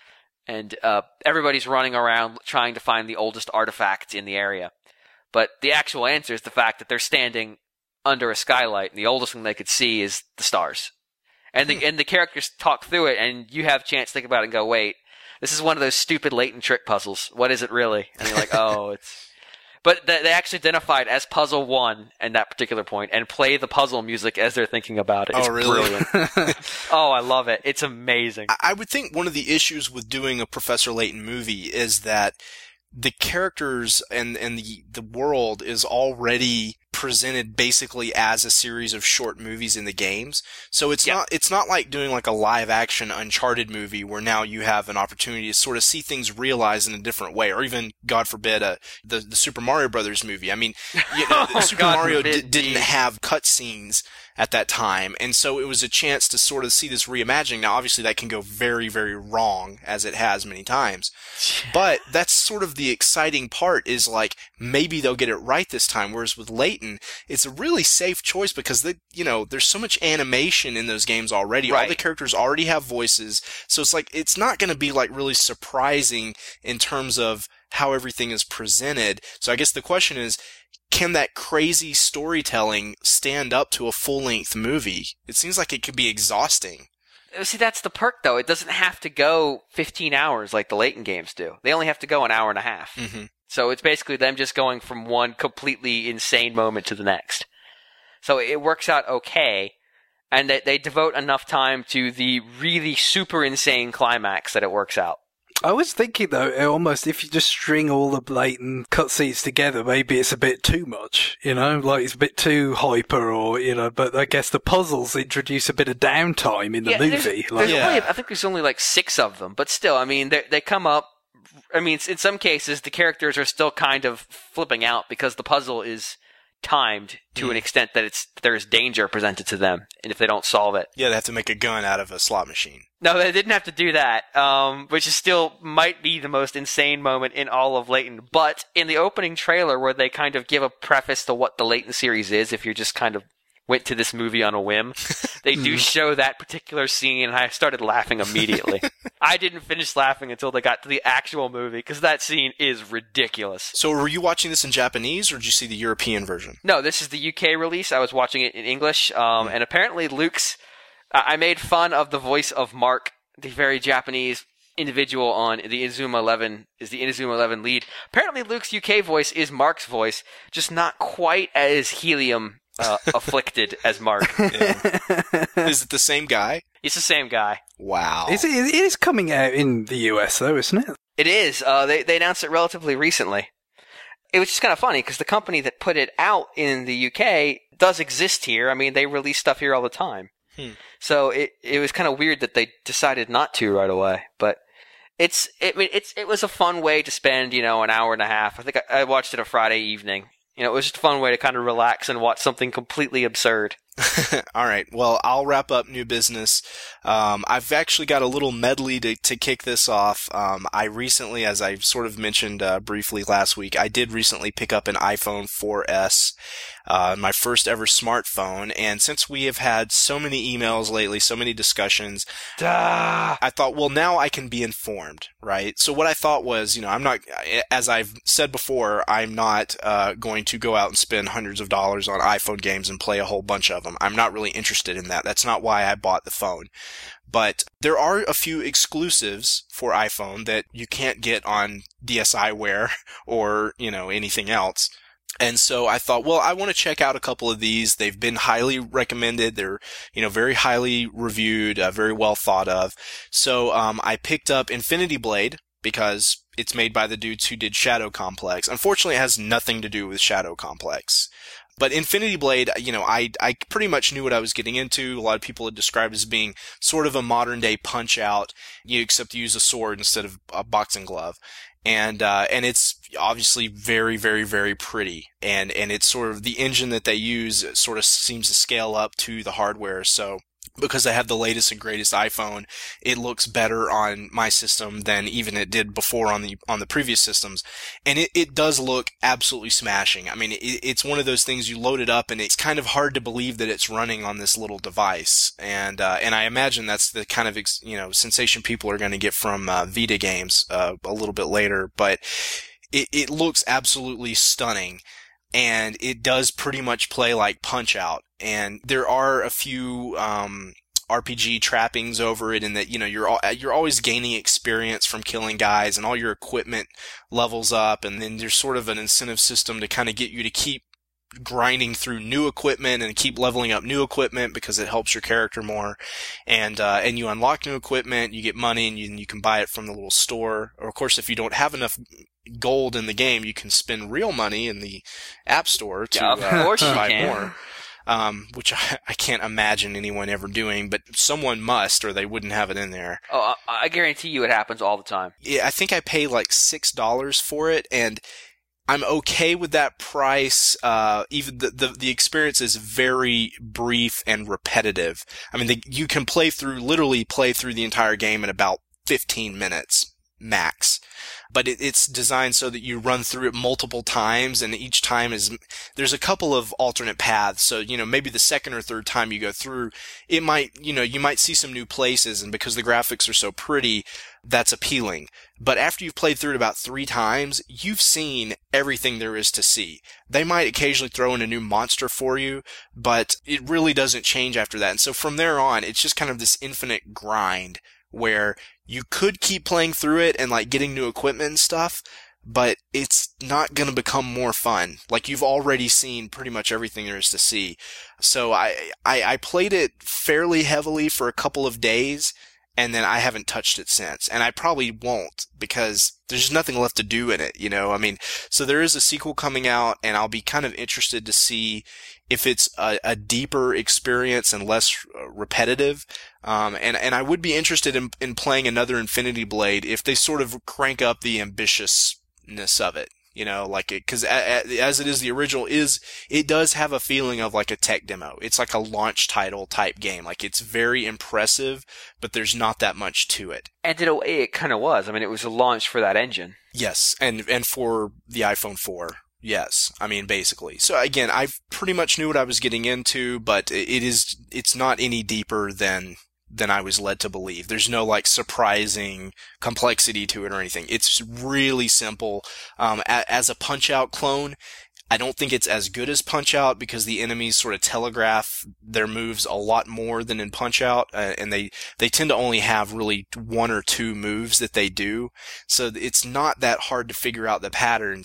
And uh, everybody's running around trying to find the oldest artifact in the area. But the actual answer is the fact that they're standing under a skylight, and the oldest thing they could see is the stars. And the, and the characters talk through it, and you have a chance to think about it and go, wait, this is one of those stupid latent trick puzzles. What is it really? And you're like, oh, it's... But they actually identified as puzzle one at that particular point and play the puzzle music as they're thinking about it. It's Oh, really? brilliant. Oh, I love it. It's amazing. I would think one of the issues with doing a Professor Layton movie is that the characters and, and the, the world is already presented basically as a series of short movies in the games. So it's Yeah. not, it's not like doing like a live action Uncharted movie where now you have an opportunity to sort of see things realized in a different way, or even, God forbid, uh, the, the Super Mario Brothers movie. I mean, you know, Oh, Super God Mario forbid, d- didn't geez. have cutscenes at that time, and so it was a chance to sort of see this reimagining. Now, obviously, that can go very, very wrong, as it has many times. But that's sort of the exciting part, is like, maybe they'll get it right this time, whereas with Layton, it's a really safe choice because, they, you know, there's so much animation in those games already. All Right. the characters already have voices, so it's like, it's not going to be like really surprising in terms of how everything is presented. So I guess the question is, can that crazy storytelling stand up to a full-length movie? It seems like it could be exhausting. See, that's the perk, though. It doesn't have to go fifteen hours like the Layton games do. They only have to go an hour and a half. Mm-hmm. So it's basically them just going from one completely insane moment to the next. So it works out okay, and they, they devote enough time to the really super insane climax that it works out. I was thinking though, almost if you just string all the blatant cutscenes together, maybe it's a bit too much, you know, like it's a bit too hyper, or you know. But I guess the puzzles introduce a bit of downtime in the Yeah, movie. There's, Like, there's Yeah. only, I think there's only like six of them, but still, I mean, they they come up. I mean, in some cases, the characters are still kind of flipping out because the puzzle is timed to an extent that it's there's danger presented to them, and if they don't solve it. Yeah, they have to make a gun out of a slot machine. No, they didn't have to do that, um, which is still might be the most insane moment in all of Layton. But in the opening trailer, where they kind of give a preface to what the Layton series is, if you're just kind of went to this movie on a whim, they do show that particular scene, and I started laughing immediately. I didn't finish laughing until they got to the actual movie, because that scene is ridiculous. So were you watching this in Japanese, or did you see the European version? No, this is the U K release. I was watching it in English, um, and apparently Luke's... I I made fun of the voice of Mark, the very Japanese individual on the Inazuma eleven, is the Inazuma eleven lead. Apparently Luke's U K voice is Mark's voice, just not quite as helium uh, afflicted as Mark. Yeah. Is it the same guy? It's the same guy. Wow. It's, it is coming out in the U S though, isn't it? It is. Uh, they they announced it relatively recently. It was just kind of funny because the company that put it out in the U K does exist here. I mean, they release stuff here all the time. Hmm. So it it was kind of weird that they decided not to right away. But it's it it's it was a fun way to spend, you know, an hour and a half. I think I, I watched it a Friday evening. You know, it was just a fun way to kind of relax and watch something completely absurd. All right. Well, I'll wrap up new business. Um, I've actually got a little medley to, to kick this off. Um, I recently, as I sort of mentioned uh, briefly last week, I did recently pick up an iPhone four S, uh, my first ever smartphone. And since we have had so many emails lately, so many discussions, Duh. I thought, well, now I can be informed, right? So what I thought was, you know, I'm not, as I've said before, I'm not uh, going to go out and spend hundreds of dollars on iPhone games and play a whole bunch of them. I'm not really interested in that. That's not why I bought the phone. But there are a few exclusives for iPhone that you can't get on DSiWare or, you know, anything else. And so I thought, well, I want to check out a couple of these. They've been highly recommended. They're, you know, very highly reviewed, uh, very well thought of. So um, I picked up Infinity Blade because it's made by the dudes who did Shadow Complex. Unfortunately, it has nothing to do with Shadow Complex. But Infinity Blade, you know, I I pretty much knew what I was getting into. A lot of people had described it as being sort of a modern-day Punch-Out, you except you use a sword instead of a boxing glove. And uh and it's obviously very, very, very pretty. And and it's sort of the engine that they use sort of seems to scale up to the hardware. So because I have the latest and greatest iPhone, it looks better on my system than even it did before on the on the previous systems. And it, it does look absolutely smashing. I mean, it, it's one of those things you load it up and it's kind of hard to believe that it's running on this little device. And uh, and I imagine that's the kind of ex, you know sensation people are going to get from uh, Vita games uh, a little bit later. But it, it looks absolutely stunning. And it does pretty much play like Punch-Out. And there are a few um, R P G trappings over it in that, you know, you're all, you're always gaining experience from killing guys and all your equipment levels up. And then there's sort of an incentive system to kind of get you to keep grinding through new equipment and keep leveling up new equipment because it helps your character more. And uh, and you unlock new equipment, you get money, and you, and you can buy it from the little store. Or, of course, if you don't have enough gold in the game, you can spend real money in the App Store to, yeah, of uh, course to you buy can. more. Um, which I, I can't imagine anyone ever doing, but someone must, or they wouldn't have it in there. Oh, I, I guarantee you it happens all the time. Yeah, I think I pay like six dollars for it, and I'm okay with that price. Uh, even the, the, the experience is very brief and repetitive. I mean, the, you can play through, literally play through the entire game in about fifteen minutes max. But it, it's designed so that you run through it multiple times, and each time is, there's a couple of alternate paths. So, you know, maybe the second or third time you go through, it might, you know, you might see some new places, and because the graphics are so pretty, that's appealing. But after you've played through it about three times, you've seen everything there is to see. They might occasionally throw in a new monster for you, but it really doesn't change after that. And so from there on, it's just kind of this infinite grind where you could keep playing through it and like getting new equipment and stuff, but it's not going to become more fun. Like, you've already seen pretty much everything there is to see. So I, I, I played it fairly heavily for a couple of days, and then I haven't touched it since. And I probably won't, because there's nothing left to do in it, you know? I mean, so there is a sequel coming out, and I'll be kind of interested to see if it's a, a deeper experience and less repetitive. Um, and, and I would be interested in, in playing another Infinity Blade if they sort of crank up the ambitiousness of it. You know, like it, cause a, a, as it is, the original is, it does have a feeling of like a tech demo. It's like a launch title type game. Like, it's very impressive, but there's not that much to it. And in a way, it kind of was. I mean, it was a launch for that engine. Yes. And, and for the iPhone four. Yes. I mean, basically. So again, I pretty much knew what I was getting into, but it is, it's not any deeper than, than I was led to believe. There's no like surprising complexity to it or anything. It's really simple. Um, a, as a Punch-Out clone, I don't think it's as good as Punch-Out because the enemies sort of telegraph their moves a lot more than in Punch-Out, uh, and they, they tend to only have really one or two moves that they do. So it's not that hard to figure out the patterns.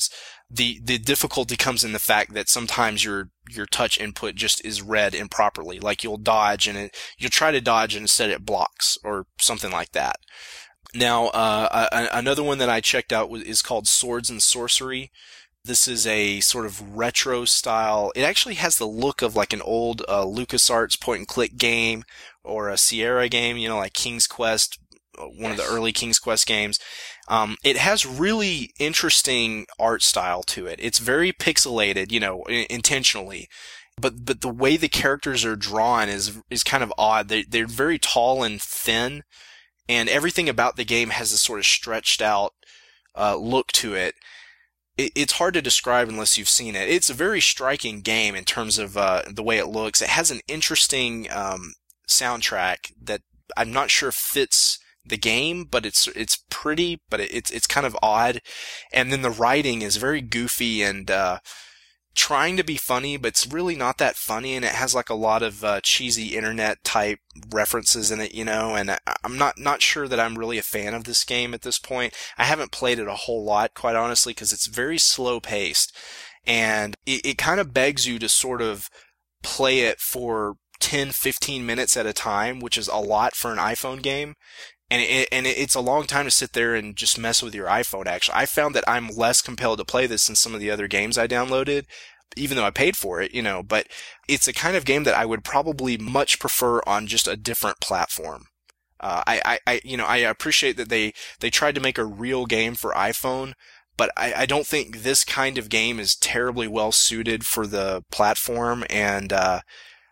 the the difficulty comes in the fact that sometimes your your touch input just is read improperly. Like you'll dodge and it, you'll try to dodge and instead it blocks or something like that. Now, uh, a, another one that I checked out was, is called Swords and Sorcery. This is a sort of retro style. It actually has the look of like an old uh, LucasArts point and click game or a Sierra game, you know, like King's Quest, one yes. of the early King's Quest games. Um, it has really interesting art style to it. It's very pixelated, you know, intentionally. But, but the way the characters are drawn is, is kind of odd. They, they're very tall and thin, and everything about the game has this sort of stretched out, uh, look to it. it. It's hard to describe unless you've seen it. It's a very striking game in terms of, uh, the way it looks. It has an interesting, um, soundtrack that I'm not sure fits the game, but it's it's pretty, but it's it's kind of odd. And then the writing is very goofy and uh trying to be funny, but it's really not that funny, and it has like a lot of uh, cheesy internet type references in it, you know, and I, I'm not not sure that I'm really a fan of this game at this point. I haven't played it a whole lot, quite honestly, because it's very slow paced, and it, it kind of begs you to sort of play it for ten, fifteen minutes at a time, which is a lot for an iPhone game. And it, and it's a long time to sit there and just mess with your iPhone, actually. I found that I'm less compelled to play this than some of the other games I downloaded, even though I paid for it, you know, but it's a kind of game that I would probably much prefer on just a different platform. Uh, I, I, I, you know, I appreciate that they, they tried to make a real game for iPhone, but I, I don't think this kind of game is terribly well suited for the platform, and, uh,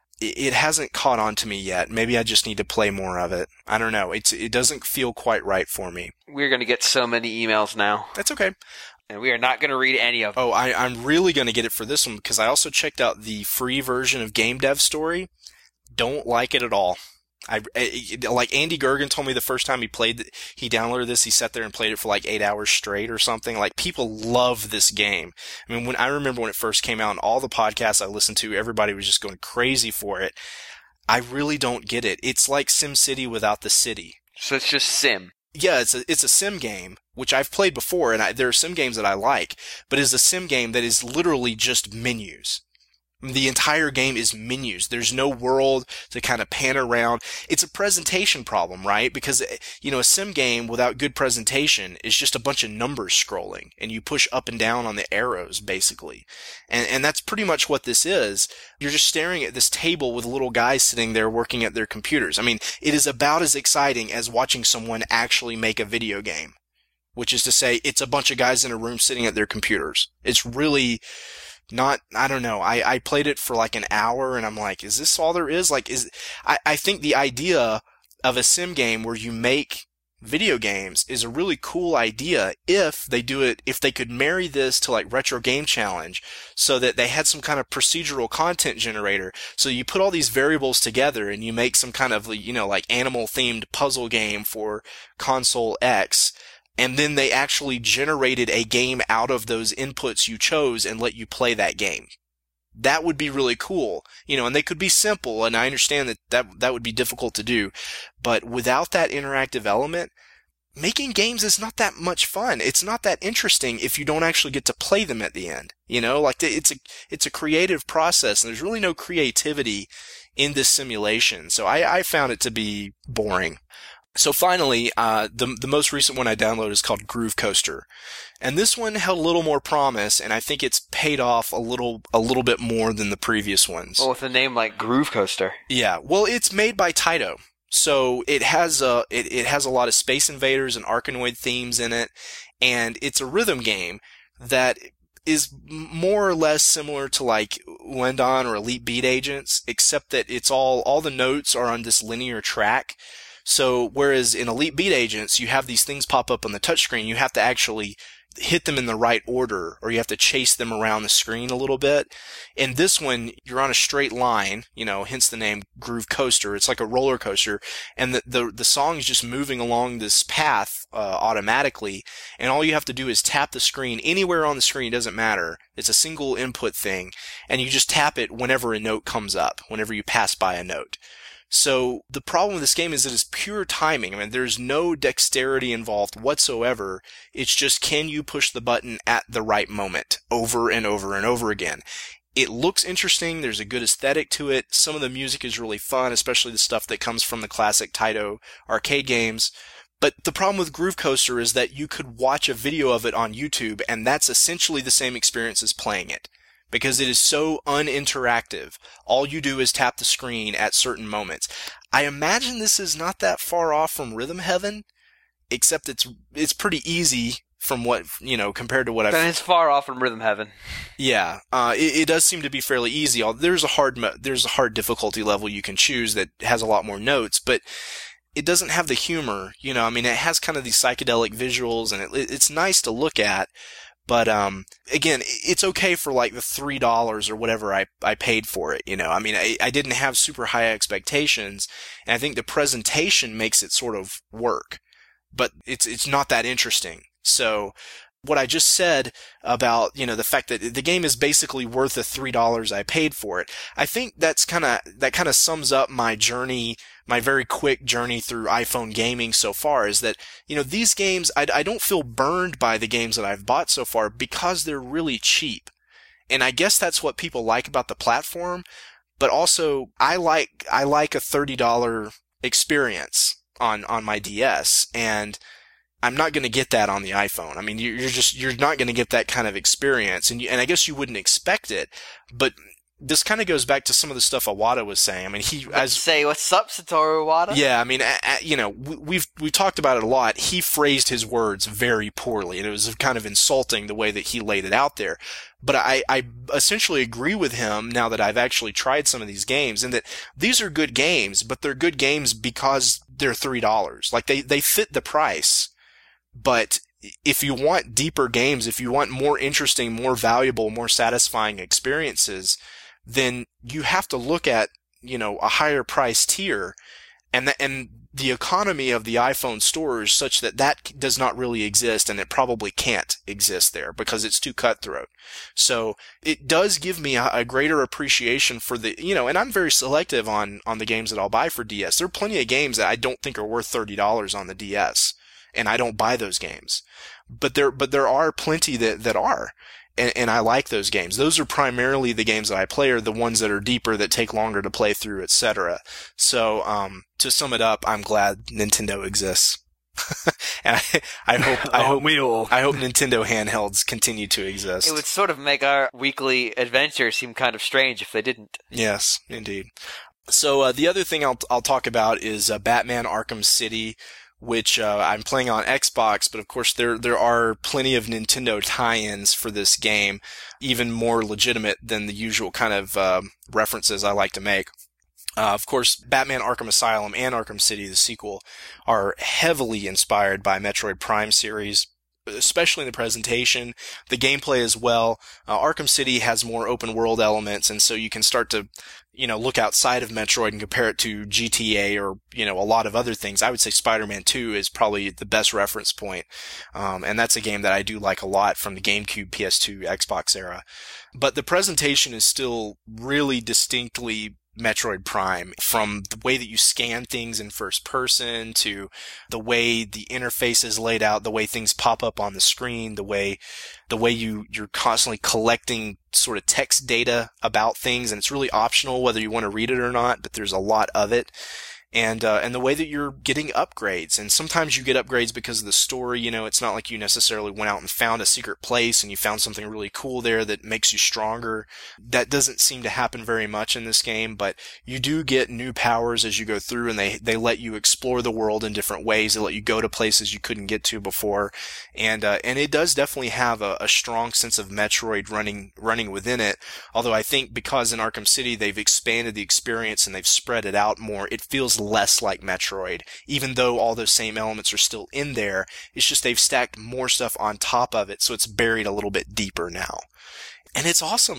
it hasn't caught on to me yet. Maybe I just need to play more of it. I don't know. It's it doesn't feel quite right for me. We're going to get so many emails now. That's okay. And we are not going to read any of them. Oh, I, I'm really going to get it for this one because I also checked out the free version of Game Dev Story. Don't like it at all. I, I like Andy Gergen told me the first time he played, he downloaded this, he sat there and played it for like eight hours straight or something. Like, people love this game. I mean, when I remember when it first came out and all the podcasts I listened to, everybody was just going crazy for it. I really don't get it. It's like SimCity without the city. So it's just Sim. Yeah, it's a, it's a sim game, which I've played before, and I, there are sim games that I like, but it's a sim game that is literally just menus. The entire game is menus. There's no world to kind of pan around. It's a presentation problem, right? Because, you know, a sim game without good presentation is just a bunch of numbers scrolling, and you push up and down on the arrows, basically. And, and that's pretty much what this is. You're just staring at this table with little guys sitting there working at their computers. I mean, it is about as exciting as watching someone actually make a video game, which is to say, it's a bunch of guys in a room sitting at their computers. It's really... Not, I don't know. I, I played it for like an hour and I'm like, is this all there is? Like, is, I, I think the idea of a sim game where you make video games is a really cool idea if they do it, if they could marry this to like Retro Game Challenge so that they had some kind of procedural content generator. So you put all these variables together and you make some kind of, you know, like animal themed puzzle game for console X. And then they actually generated a game out of those inputs you chose and let you play that game. That would be really cool. You know, and they could be simple, and I understand that that, that would be difficult to do. But without that interactive element, making games is not that much fun. It's not that interesting if you don't actually get to play them at the end. You know, like it's a, it's a creative process, and there's really no creativity in this simulation. So I, I found it to be boring. So finally, uh, the the most recent one I downloaded is called Groove Coaster, and this one held a little more promise, and I think it's paid off a little a little bit more than the previous ones. Well, with a name like Groove Coaster. Yeah, well, it's made by Taito, so it has a it, it has a lot of Space Invaders and Arkanoid themes in it, and it's a rhythm game that is more or less similar to like Wendon or Elite Beat Agents, except that it's all all the notes are on this linear track. So whereas in Elite Beat Agents, you have these things pop up on the touchscreen, you have to actually hit them in the right order, or you have to chase them around the screen a little bit. In this one, you're on a straight line, you know, hence the name Groove Coaster. It's like a roller coaster, and the the, the song is just moving along this path uh, automatically, and all you have to do is tap the screen anywhere on the screen. It doesn't matter. It's a single input thing, and you just tap it whenever a note comes up, whenever you pass by a note. So the problem with this game is it is pure timing. I mean, there's no dexterity involved whatsoever. It's just, can you push the button at the right moment over and over and over again? It looks interesting. There's a good aesthetic to it. Some of the music is really fun, especially the stuff that comes from the classic Taito arcade games. But the problem with Groove Coaster is that you could watch a video of it on YouTube, and that's essentially the same experience as playing it, because it is so uninteractive. All you do is tap the screen at certain moments. I imagine this is not that far off from Rhythm Heaven, except it's it's pretty easy from what, you know, compared to what I've... And it's far off from Rhythm Heaven. Yeah, uh, it, it does seem to be fairly easy. There's a hard there's a hard difficulty level you can choose that has a lot more notes, but it doesn't have the humor. You know, I mean, it has kind of these psychedelic visuals, and it, it's nice to look at. But, um, again, it's okay for like the three dollars or whatever I, I paid for it, you know. I mean, I, I didn't have super high expectations, and I think the presentation makes it sort of work. But it's, it's not that interesting. So, what I just said about, you know, the fact that the game is basically worth the three dollars I paid for it, I think that's kind of, that kind of sums up my journey, my very quick journey through iPhone gaming so far, is that, you know, these games, I, I don't feel burned by the games that I've bought so far because they're really cheap. And I guess that's what people like about the platform, but also I like, I like a thirty dollars experience on, on my D S, and I'm not going to get that on the iPhone. I mean, you're just, you're not going to get that kind of experience. And you, and I guess you wouldn't expect it, but this kind of goes back to some of the stuff Iwata was saying. I mean, he, as say, what's up, Satoru Iwata? Yeah, I mean, a, a, you know, we, we've, we've talked about it a lot. He phrased his words very poorly, and it was kind of insulting the way that he laid it out there. But I, I essentially agree with him now that I've actually tried some of these games, and that these are good games, but they're good games because they're three dollars. Like, they, they fit the price. But if you want deeper games, if you want more interesting, more valuable, more satisfying experiences, then you have to look at, you know, a higher price tier. And the, and the economy of the iPhone store is such that that does not really exist, and it probably can't exist there because it's too cutthroat. So it does give me a, a greater appreciation for the, you know, and I'm very selective on, on the games that I'll buy for D S. There are plenty of games that I don't think are worth thirty dollars on the D S. And I don't buy those games, but there, but there are plenty that, that are, and, and I like those games. Those are primarily the games that I play, are the ones that are deeper, that take longer to play through, et cetera. So, um, to sum it up, I'm glad Nintendo exists. And I, I hope, I hope we all, I hope Nintendo handhelds continue to exist. It would sort of make our weekly adventure seem kind of strange if they didn't. Yes, indeed. So, uh, the other thing I'll, I'll talk about is, uh, Batman Arkham City, which uh, I'm playing on Xbox, but of course there there are plenty of Nintendo tie-ins for this game, even more legitimate than the usual kind of uh, references I like to make. Uh, of course, Batman Arkham Asylum and Arkham City, the sequel, are heavily inspired by Metroid Prime series, especially in the presentation, the gameplay as well. Uh, Arkham City has more open world elements, and so you can start to, you know, look outside of Metroid and compare it to G T A or, you know, a lot of other things. I would say Spider-Man two is probably the best reference point. Um, and that's a game that I do like a lot from the GameCube, P S two, Xbox era. But the presentation is still really distinctly Metroid Prime, from the way that you scan things in first person to the way the interface is laid out, the way things pop up on the screen, the way the way you you're constantly collecting sort of text data about things, and it's really optional whether you want to read it or not, but there's a lot of it. And, uh, and the way that you're getting upgrades. And sometimes you get upgrades because of the story. You know, it's not like you necessarily went out and found a secret place and you found something really cool there that makes you stronger. That doesn't seem to happen very much in this game, but you do get new powers as you go through, and they, they let you explore the world in different ways. They let you go to places you couldn't get to before. And, uh, and it does definitely have a, a strong sense of Metroid running, running within it. Although I think because in Arkham City they've expanded the experience and they've spread it out more, it feels less like Metroid, even though all those same elements are still in there. It's just they've stacked more stuff on top of it, so it's buried a little bit deeper now. And it's awesome.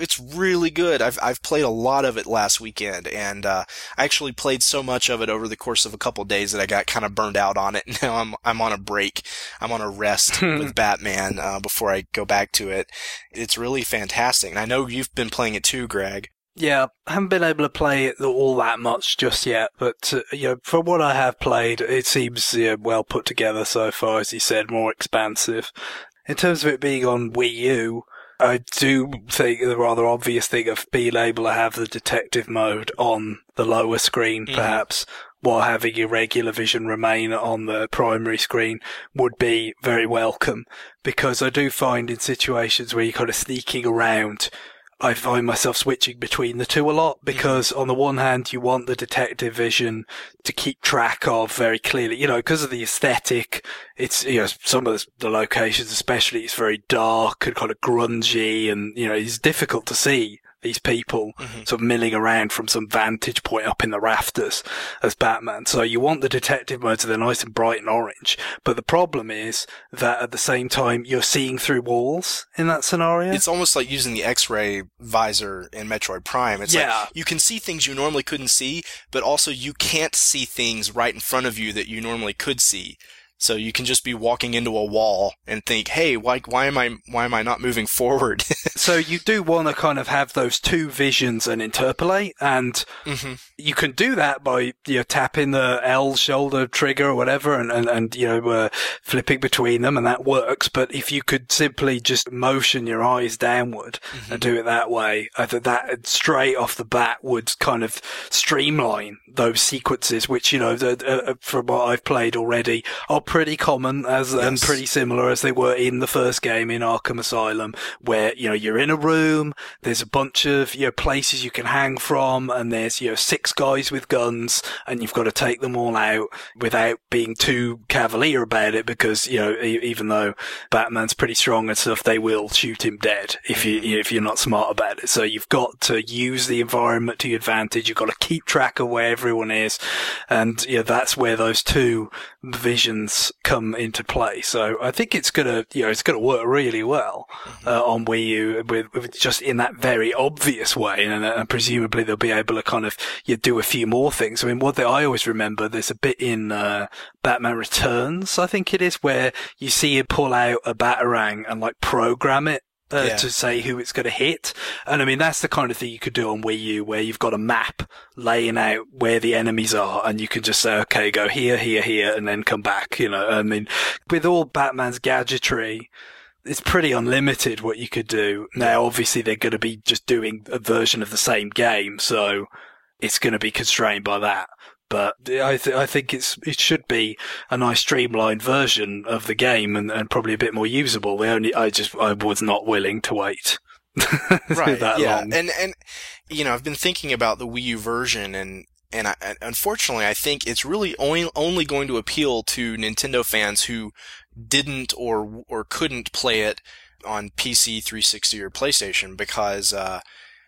it's really good. I've I've played a lot of it last weekend, and uh, I actually played so much of it over the course of a couple of days that I got kind of burned out on it. Now I'm I'm on a break. I'm on a rest with Batman uh, before I go back to it. It's really fantastic, and I know you've been playing it too, Greg. Yeah, I haven't been able to play it all that much just yet, but uh, you know, for what I have played, it seems you know, well put together so far, as you said, more expansive. In terms of it being on Wii U, I do think the rather obvious thing of being able to have the detective mode on the lower screen, mm-hmm. perhaps, while having your regular vision remain on the primary screen would be very welcome, because I do find in situations where you're kind of sneaking around, I find myself switching between the two a lot, because on the one hand, you want the detective vision to keep track of very clearly, you know, because of the aesthetic. It's, you know, some of the locations especially, it's very dark and kind of grungy, and, you know, it's difficult to see these people mm-hmm. sort of milling around from some vantage point up in the rafters as Batman. So you want the detective mode so they're nice and bright and orange. But the problem is that at the same time, you're seeing through walls in that scenario. It's almost like using the X-ray visor in Metroid Prime. It's yeah. like you can see things you normally couldn't see, but also you can't see things right in front of you that you normally could see. So you can just be walking into a wall and think, hey, why, why am I, why am I not moving forward? So you do want to kind of have those two visions and interpolate, and mm-hmm. you can do that by, you know, tapping the L shoulder trigger or whatever, and, and, and you know, uh, flipping between them, and that works. But if you could simply just motion your eyes downward mm-hmm. and do it that way, I think that straight off the bat would kind of streamline those sequences, which, you know, the, uh, from what I've played already, are pretty common as yes. and pretty similar as they were in the first game in Arkham Asylum, where, you know, you're in a room, there's a bunch of, you know, places you can hang from, and there's, you know, six guys with guns, and you've got to take them all out without being too cavalier about it, because, you know, e- even though Batman's pretty strong and stuff, they will shoot him dead if you, if you're not smart about it. So you've got to use the environment to your advantage. You've got to keep track of where everyone is, and, you know, that's where those two visions come into play. So I think it's gonna, you know, it's gonna work really well uh, on Wii U with, with just in that very obvious way, and, and presumably they'll be able to kind of you know, do a few more things. I mean, what they, I always remember, there's a bit in uh, Batman Returns, I think it is, where you see him pull out a Batarang and like program it Uh, yeah. to say who it's going to hit. And I mean, that's the kind of thing you could do on Wii U, where you've got a map laying out where the enemies are, and you can just say, okay, go here, here, here, and then come back, you know. I mean, with all Batman's gadgetry, it's pretty unlimited what you could do. Now, obviously, they're going to be just doing a version of the same game, so it's going to be constrained by that. But I, th- I think it's it should be a nice streamlined version of the game, and, and probably a bit more usable. The only I just I was not willing to wait right, that yeah. long. And and you know, I've been thinking about the Wii U version, and and I, unfortunately, I think it's really only only going to appeal to Nintendo fans who didn't or or couldn't play it on P C, three sixty, or PlayStation, because uh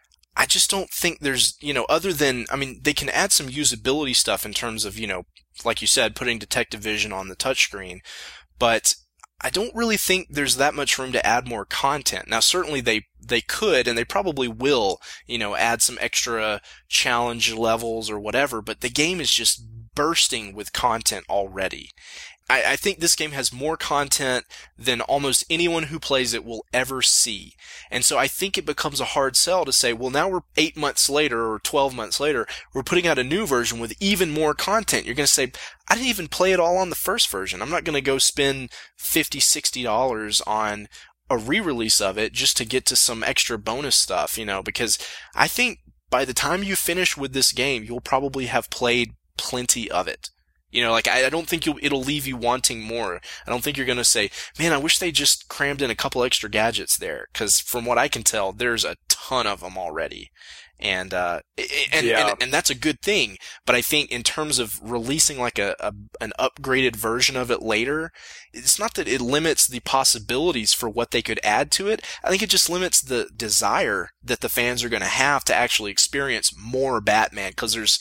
I just don't think there's, you know, other than, I mean, they can add some usability stuff in terms of, you know, like you said, putting detective vision on the touchscreen, but I don't really think there's that much room to add more content. Now, certainly they, they could, and they probably will, you know, add some extra challenge levels or whatever, but the game is just bursting with content already. I, I think this game has more content than almost anyone who plays it will ever see. And so I think it becomes a hard sell to say, well, now we're eight months later or twelve months later, we're putting out a new version with even more content. You're going to say, I didn't even play it all on the first version. I'm not going to go spend fifty dollars, sixty dollars on a re-release of it just to get to some extra bonus stuff, you know, because I think by the time you finish with this game, you'll probably have played plenty of it. You know, like, I, I don't think you'll, it'll leave you wanting more. I don't think you're going to say, man, I wish they just crammed in a couple extra gadgets there. Because from what I can tell, there's a ton of them already. And, uh, and, yeah. and, and that's a good thing. But I think in terms of releasing like a, a, an upgraded version of it later, it's not that it limits the possibilities for what they could add to it. I think it just limits the desire that the fans are going to have to actually experience more Batman. Because there's,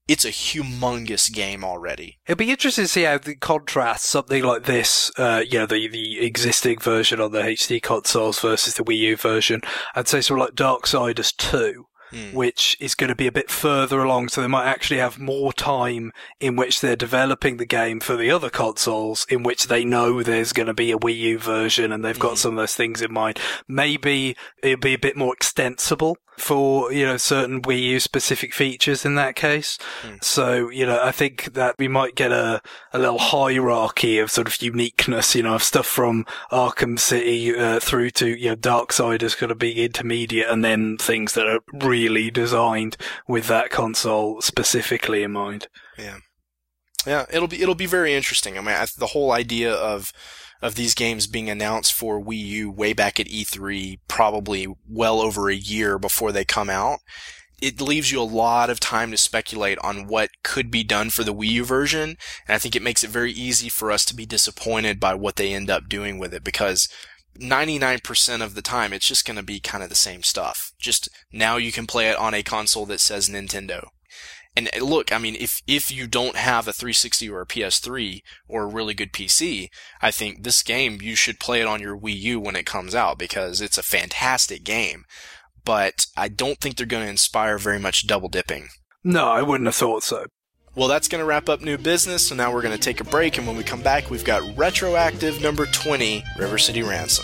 it's a humongous game already. It'll be interesting to see how the contrast something like this, uh, you know, the, the existing version on the H D consoles versus the Wii U version. I'd say something like Darksiders two. Mm. Which is going to be a bit further along, so they might actually have more time in which they're developing the game for the other consoles, in which they know there's going to be a Wii U version and they've got mm. some of those things in mind. Maybe it'll be a bit more extensible for, you know, certain Wii U specific features in that case. Mm. So, you know, I think that we might get a, a little hierarchy of sort of uniqueness, you know, of stuff from Arkham City uh, through to, you know, Darksiders going to be intermediate, and then things that are really designed with that console specifically in mind. Yeah. Yeah, it'll be, it'll be very interesting. I mean, I, the whole idea of, of these games being announced for Wii U way back at E three, probably well over a year before they come out, it leaves you a lot of time to speculate on what could be done for the Wii U version, and I think it makes it very easy for us to be disappointed by what they end up doing with it, because ninety-nine percent of the time it's just going to be kind of the same stuff. Just now you can play it on a console that says Nintendo. And look, I mean, if, if you don't have a three sixty or a P S three or a really good P C, I think this game, you should play it on your Wii U when it comes out, because it's a fantastic game. But I don't think they're going to inspire very much double dipping. No, I wouldn't have thought so. Well, that's going to wrap up New Business, so now we're going to take a break, and when we come back, we've got Retroactive number twenty, River City Ransom.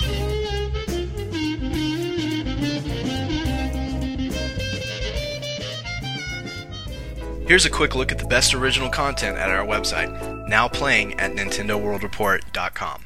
Here's a quick look at the best original content at our website, now playing at Nintendo World Report dot com.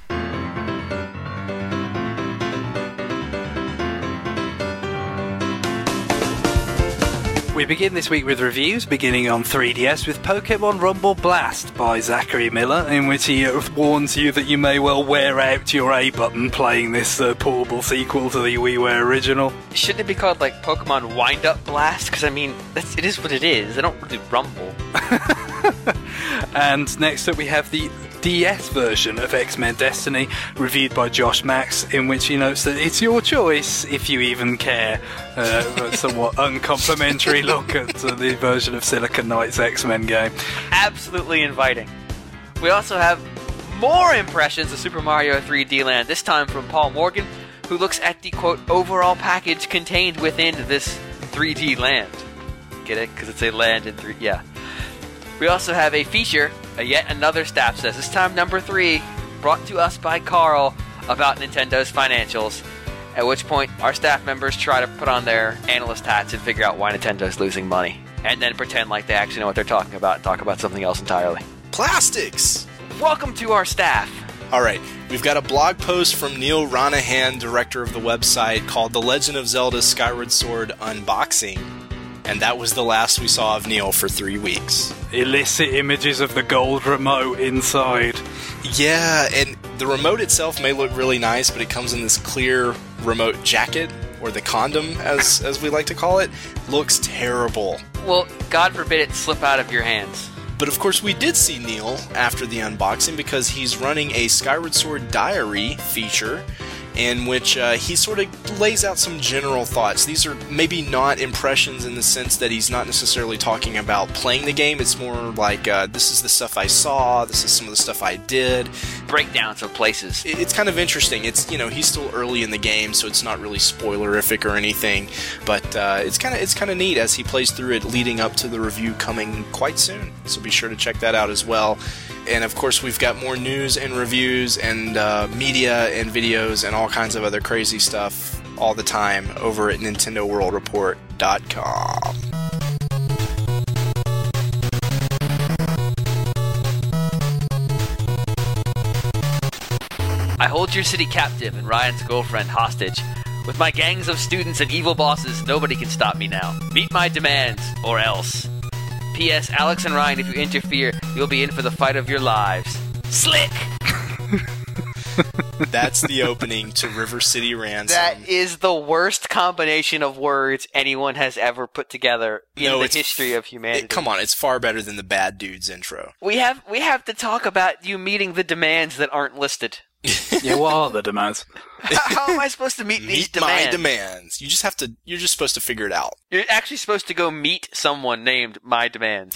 We begin this week with reviews, beginning on three D S with Pokemon Rumble Blast by Zachary Miller, in which he uh, warns you that you may well wear out your A button playing this uh, portable sequel to the WiiWare original. Shouldn't it be called, like, Pokemon Wind-Up Blast? Because, I mean, that's, it is what it is. They don't really rumble. And next up we have the D S version of X-Men Destiny, reviewed by Josh Max, in which he notes that it's your choice if you even care. Uh, a somewhat uncomplimentary look at uh, the version of Silicon Knights X-Men game. Absolutely inviting. We also have more impressions of Super Mario three D Land, this time from Paul Morgan, who looks at the, quote, overall package contained within this three D land. Get it? Because it's a land in three D. Yeah. We also have a feature, a yet another staff says, this time number three, brought to us by Carl, about Nintendo's financials, at which point our staff members try to put on their analyst hats and figure out why Nintendo's losing money, and then pretend like they actually know what they're talking about and talk about something else entirely. Plastics! Welcome to our staff. Alright, we've got a blog post from Neil Ronahan, director of the website, called The Legend of Zelda Skyward Sword Unboxing. And that was the last we saw of Neil for three weeks. Illicit images of the gold remote inside. Yeah, and the remote itself may look really nice, but it comes in this clear remote jacket, or the condom, as as we like to call it. Looks terrible. Well, God forbid it slip out of your hands. But of course we did see Neil after the unboxing, because he's running a Skyward Sword Diary feature, in which uh, he sort of lays out some general thoughts. These are maybe not impressions in the sense that he's not necessarily talking about playing the game. It's more like, uh, this is the stuff I saw, this is some of the stuff I did. Breakdowns of places. It's kind of interesting. It's, you know, he's still early in the game, so it's not really spoilerific or anything, but uh, it's kind of it's kind of neat as he plays through it leading up to the review coming quite soon. So be sure to check that out as well. And of course, we've got more news and reviews and uh, media and videos and all kinds of other crazy stuff all the time over at Nintendo World Report dot com. I hold your city captive and Ryan's girlfriend hostage. With my gangs of students and evil bosses, nobody can stop me now. Meet my demands, or else. P S. Alex and Ryan, if you interfere, you'll be in for the fight of your lives. Slick! That's the opening to River City Ransom. That is the worst combination of words anyone has ever put together in no, the history of humanity. It, come on, it's far better than the Bad Dudes intro. We have we have to talk about you meeting the demands that aren't listed. Yeah, what are the demands? How am I supposed to meet these Meet my demands? demands. You just have to, you're just supposed to figure it out. You're actually supposed to go meet someone named My Demands.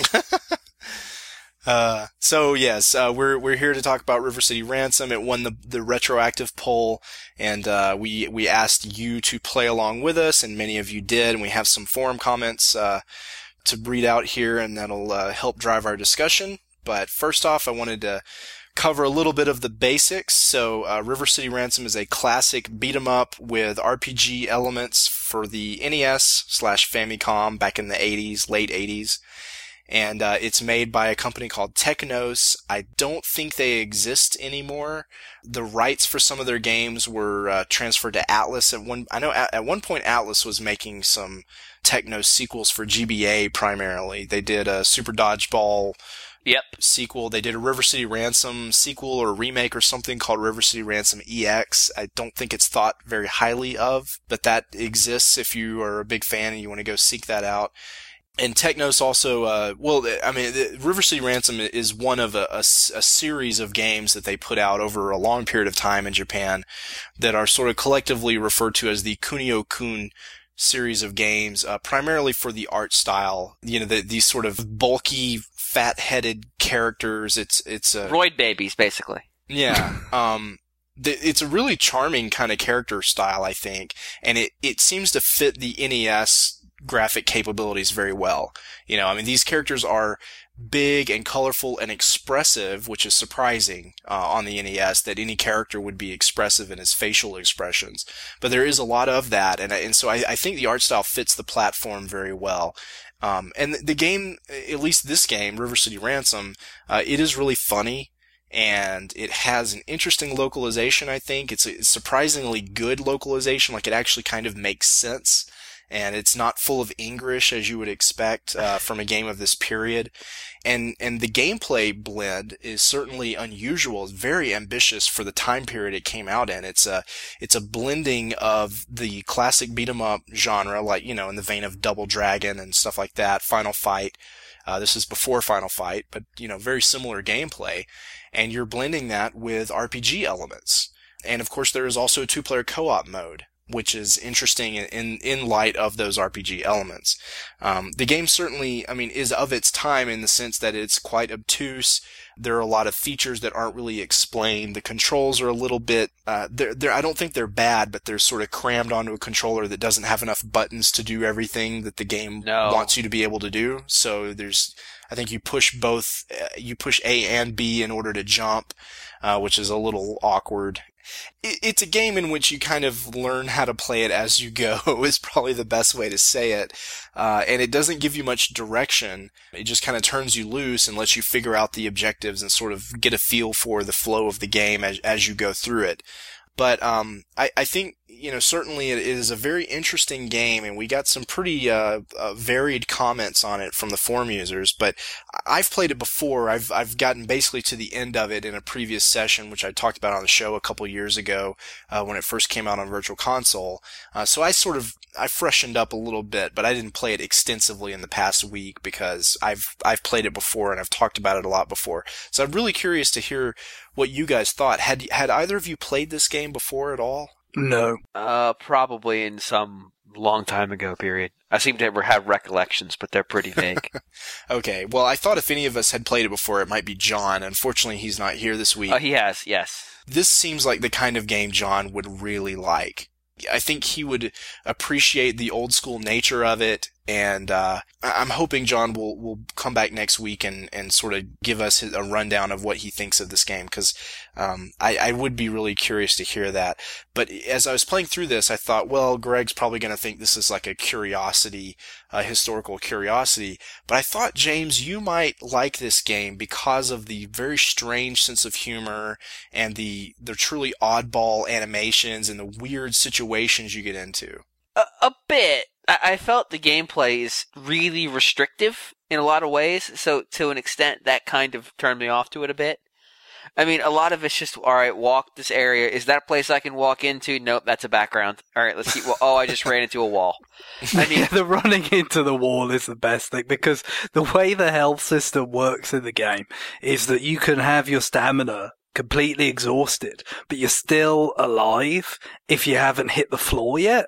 Uh, so yes, uh, we're, we're here to talk about River City Ransom. It won the, the retroactive poll, and, uh, we, we asked you to play along with us, and many of you did, and we have some forum comments, uh, to read out here, and that'll, uh, help drive our discussion. But first off, I wanted to cover a little bit of the basics. So, uh, River City Ransom is a classic beat 'em up with R P G elements for the N E S slash Famicom back in the eighties, late eighties. And, uh, it's made by a company called Technos. I don't think they exist anymore. The rights for some of their games were, uh, transferred to Atlas at one, I know at, at one point Atlas was making some Technos sequels for G B A primarily. They did a Super Dodgeball Yep. sequel. They did a River City Ransom sequel or remake or something called River City Ransom E X. I don't think it's thought very highly of, but that exists if you are a big fan and you want to go seek that out. And Technos also, uh, well, I mean, the, River City Ransom is one of a, a, a series of games that they put out over a long period of time in Japan that are sort of collectively referred to as the Kunio-kun series of games, uh, primarily for the art style. You know, the, these sort of bulky, fat-headed characters. It's, it's a... Roid babies, basically. Yeah. Um, th- it's a really charming kind of character style, I think. And it, it seems to fit the N E S graphic capabilities very well. You know, I mean, these characters are big and colorful and expressive, which is surprising uh, on the N E S that any character would be expressive in his facial expressions. But there is a lot of that, and and so I, I think the art style fits the platform very well. Um, and the game, at least this game, River City Ransom, uh, it is really funny. And it has an interesting localization, I think. It's a surprisingly good localization, like it actually kind of makes sense. And it's not full of English as you would expect uh, from a game of this period. And and the gameplay blend is certainly unusual. It's very ambitious for the time period it came out in. It's a it's a blending of the classic beat 'em up genre, like, you know, in the vein of Double Dragon and stuff like that, Final Fight. Uh, this is before Final Fight, but, you know, very similar gameplay. And you're blending that with R P G elements. And of course there is also a two-player co-op mode, which is interesting in in light of those R P G elements. Um, the game certainly, I mean, is of its time in the sense that it's quite obtuse. There are a lot of features that aren't really explained. The controls are a little bit, uh, they're, they're, I don't think they're bad, but they're sort of crammed onto a controller that doesn't have enough buttons to do everything that the game No. wants you to be able to do. So there's, I think you push both, uh, you push A and B in order to jump, uh, which is a little awkward. It's a game in which you kind of learn how to play it as you go is probably the best way to say it. Uh, and it doesn't give you much direction. It just kind of turns you loose and lets you figure out the objectives and sort of get a feel for the flow of the game as, as you go through it. But, um, I, I think, you know, certainly it is a very interesting game, and we got some pretty, uh, uh, varied comments on it from the forum users, but I've played it before. I've, I've gotten basically to the end of it in a previous session, which I talked about on the show a couple years ago, uh, when it first came out on Virtual Console. Uh, so I sort of, I freshened up a little bit, but I didn't play it extensively in the past week because I've, I've played it before and I've talked about it a lot before. So I'm really curious to hear what you guys thought. Had, had either of you played this game before at all? No. Uh, probably in some long time ago period. I seem to ever have recollections, but they're pretty vague. Okay, well, I thought if any of us had played it before, it might be John. Unfortunately, he's not here this week. Oh, he has, yes. This seems like the kind of game John would really like. I think he would appreciate the old school nature of it, and uh I'm hoping John will will come back next week and and sort of give us a rundown of what he thinks of this game, because um I, I would be really curious to hear that. But as I was playing through this, I thought, well, Greg's probably going to think this is like a curiosity, a historical curiosity. But I thought, James, you might like this game because of the very strange sense of humor and the the truly oddball animations and the weird situations you get into. A, a bit. I, I felt the gameplay is really restrictive in a lot of ways, so to an extent that kind of turned me off to it a bit. I mean, a lot of it's just, alright, walk this area. Is that a place I can walk into? Nope, that's a background. Alright, let's see. Well, oh, I just ran into a wall. I mean, Yeah, the running into the wall is the best thing, because the way the health system works in the game is that you can have your stamina completely exhausted, but you're still alive if you haven't hit the floor yet.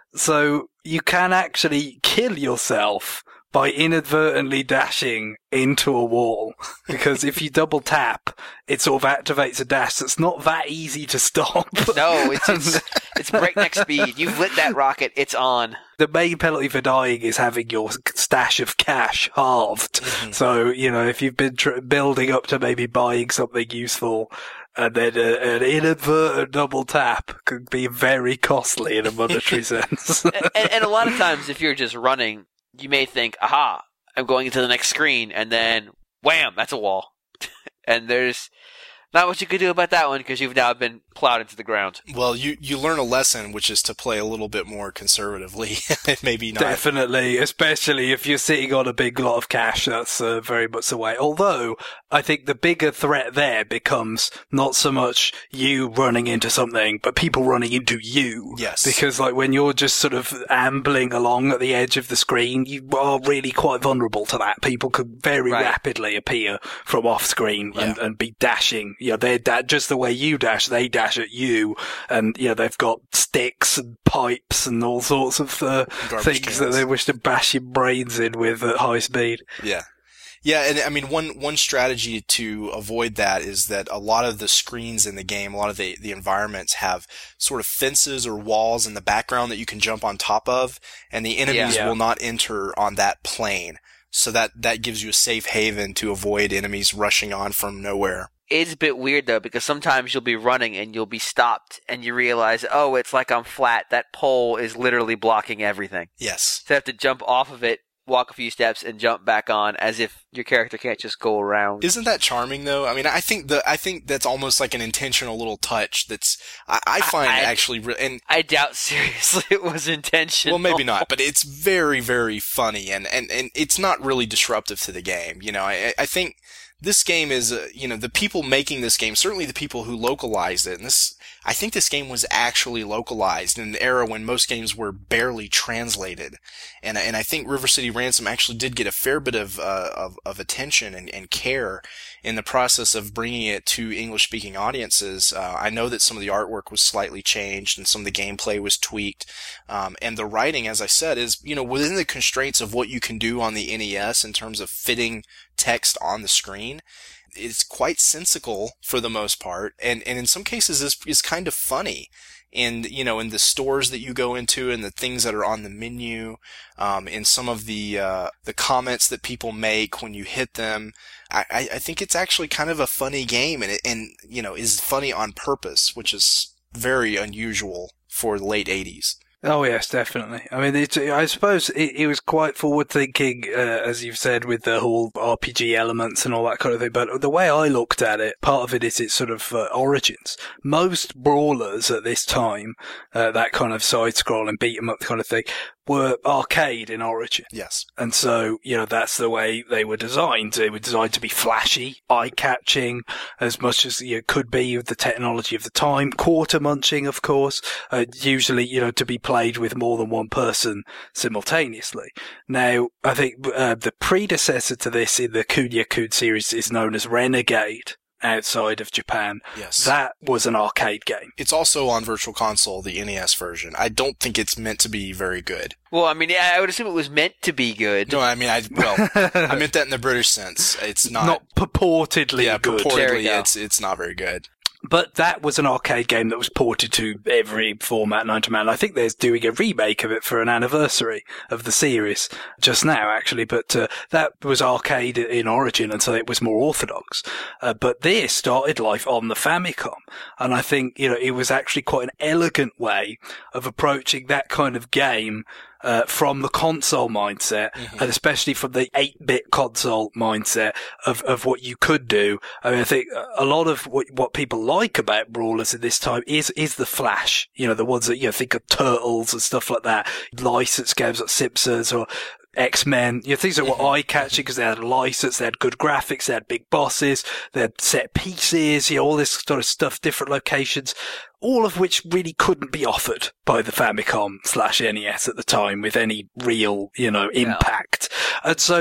So you can actually kill yourself by inadvertently dashing into a wall. Because if you double tap, it sort of activates a dash that's not that easy to stop. No, it's, it's, it's breakneck speed. You've lit that rocket, it's on. The main penalty for dying is having your stash of cash halved. Mm-hmm. So, you know, if you've been tr- building up to maybe buying something useful, and then a, an inadvertent double tap could be very costly in a monetary sense. and, and a lot of times, if you're just running, you may think, aha, I'm going into the next screen, and then, wham, that's a wall. And there's not much you could do about that one because you've now been plowed into the ground. Well, you, you learn a lesson, which is to play a little bit more conservatively. Maybe not. Definitely, especially if you're sitting on a big lot of cash. That's uh, very much the way. Although, I think the bigger threat there becomes not so much you running into something, but people running into you. Yes. Because, like, when you're just sort of ambling along at the edge of the screen, you are really quite vulnerable to that. People could very right. rapidly appear from off screen and, yeah. and be dashing. You know, they're da- just the way you dash, they dash at you, and you know they've got sticks and pipes and all sorts of uh, things cans. that they wish to bash your brains in with at high speed. Yeah. Yeah, and I mean, one, one strategy to avoid that is that a lot of the screens in the game, a lot of the, the environments have sort of fences or walls in the background that you can jump on top of, and the enemies Yeah. will not enter on that plane. So that, that gives you a safe haven to avoid enemies rushing on from nowhere. It's a bit weird, though, because sometimes you'll be running and you'll be stopped and you realize, oh, it's like I'm flat. That pole is literally blocking everything. Yes. So you have to jump off of it, walk a few steps, and jump back on as if your character can't just go around. Isn't that charming, though? I mean, I think the I think that's almost like an intentional little touch that's, I, I find I, actually, re- and I doubt seriously it was intentional. well, maybe not, but it's very, very funny, and, and, and it's not really disruptive to the game. You know, I, I think this game is, uh, you know, the people making this game, certainly the people who localized it, and this, I think this game was actually localized in an era when most games were barely translated. And, and I think River City Ransom actually did get a fair bit of, uh, of, of attention and, and care in the process of bringing it to English-speaking audiences. Uh, I know that some of the artwork was slightly changed and some of the gameplay was tweaked. Um, and the writing, as I said, is, you know, within the constraints of what you can do on the N E S in terms of fitting text on the screen. It's quite sensical for the most part, and, and in some cases is is kind of funny. And, you know, in the stores that you go into and the things that are on the menu, um, in some of the, uh, the comments that people make when you hit them, I, I think it's actually kind of a funny game, and it, and, you know, is funny on purpose, which is very unusual for the late eighties. Oh yes, definitely. I mean, it, I suppose it, it was quite forward-thinking, uh, as you've said, with the whole R P G elements and all that kind of thing. But the way I looked at it, part of it is its sort of uh, origins. Most brawlers at this time, uh, that kind of side-scrolling beat-em-up kind of thing, were arcade in origin. Yes. And so, you know, that's the way they were designed. They were designed to be flashy, eye-catching, as much as you know, could be with the technology of the time. Quarter munching, of course, uh, usually, you know, to be played with more than one person simultaneously. Now, I think uh, the predecessor to this in the Kunio-kun series is known as Renegade. Outside of Japan. Yes. That was an arcade game. It's also on Virtual Console, the N E S version. I don't think it's meant to be very good. Well, I mean, I would assume it was meant to be good. No, I mean, I, well, I meant that in the British sense. It's not. Not purportedly yeah, good. purportedly, it's, it's not very good. But that was an arcade game that was ported to every format known to man. I think they're doing a remake of it for an anniversary of the series just now, actually. But uh, that was arcade in origin, and so it was more orthodox. Uh, but this started life on the Famicom. And I think, you know, it was actually quite an elegant way of approaching that kind of game Uh, from the console mindset, mm-hmm. and especially from the eight-bit console mindset of, of what you could do. I mean, I think a lot of what, what people like about brawlers at this time is, is the flash. You know, the ones that, you know, think of Turtles and stuff like that. Licensed games like Simpsons or X-Men, you know, things that were eye-catching because they had a license, they had good graphics, they had big bosses, they had set pieces, you know, all this sort of stuff, different locations, all of which really couldn't be offered by the Famicom slash N E S at the time with any real, you know, impact. Yeah. And so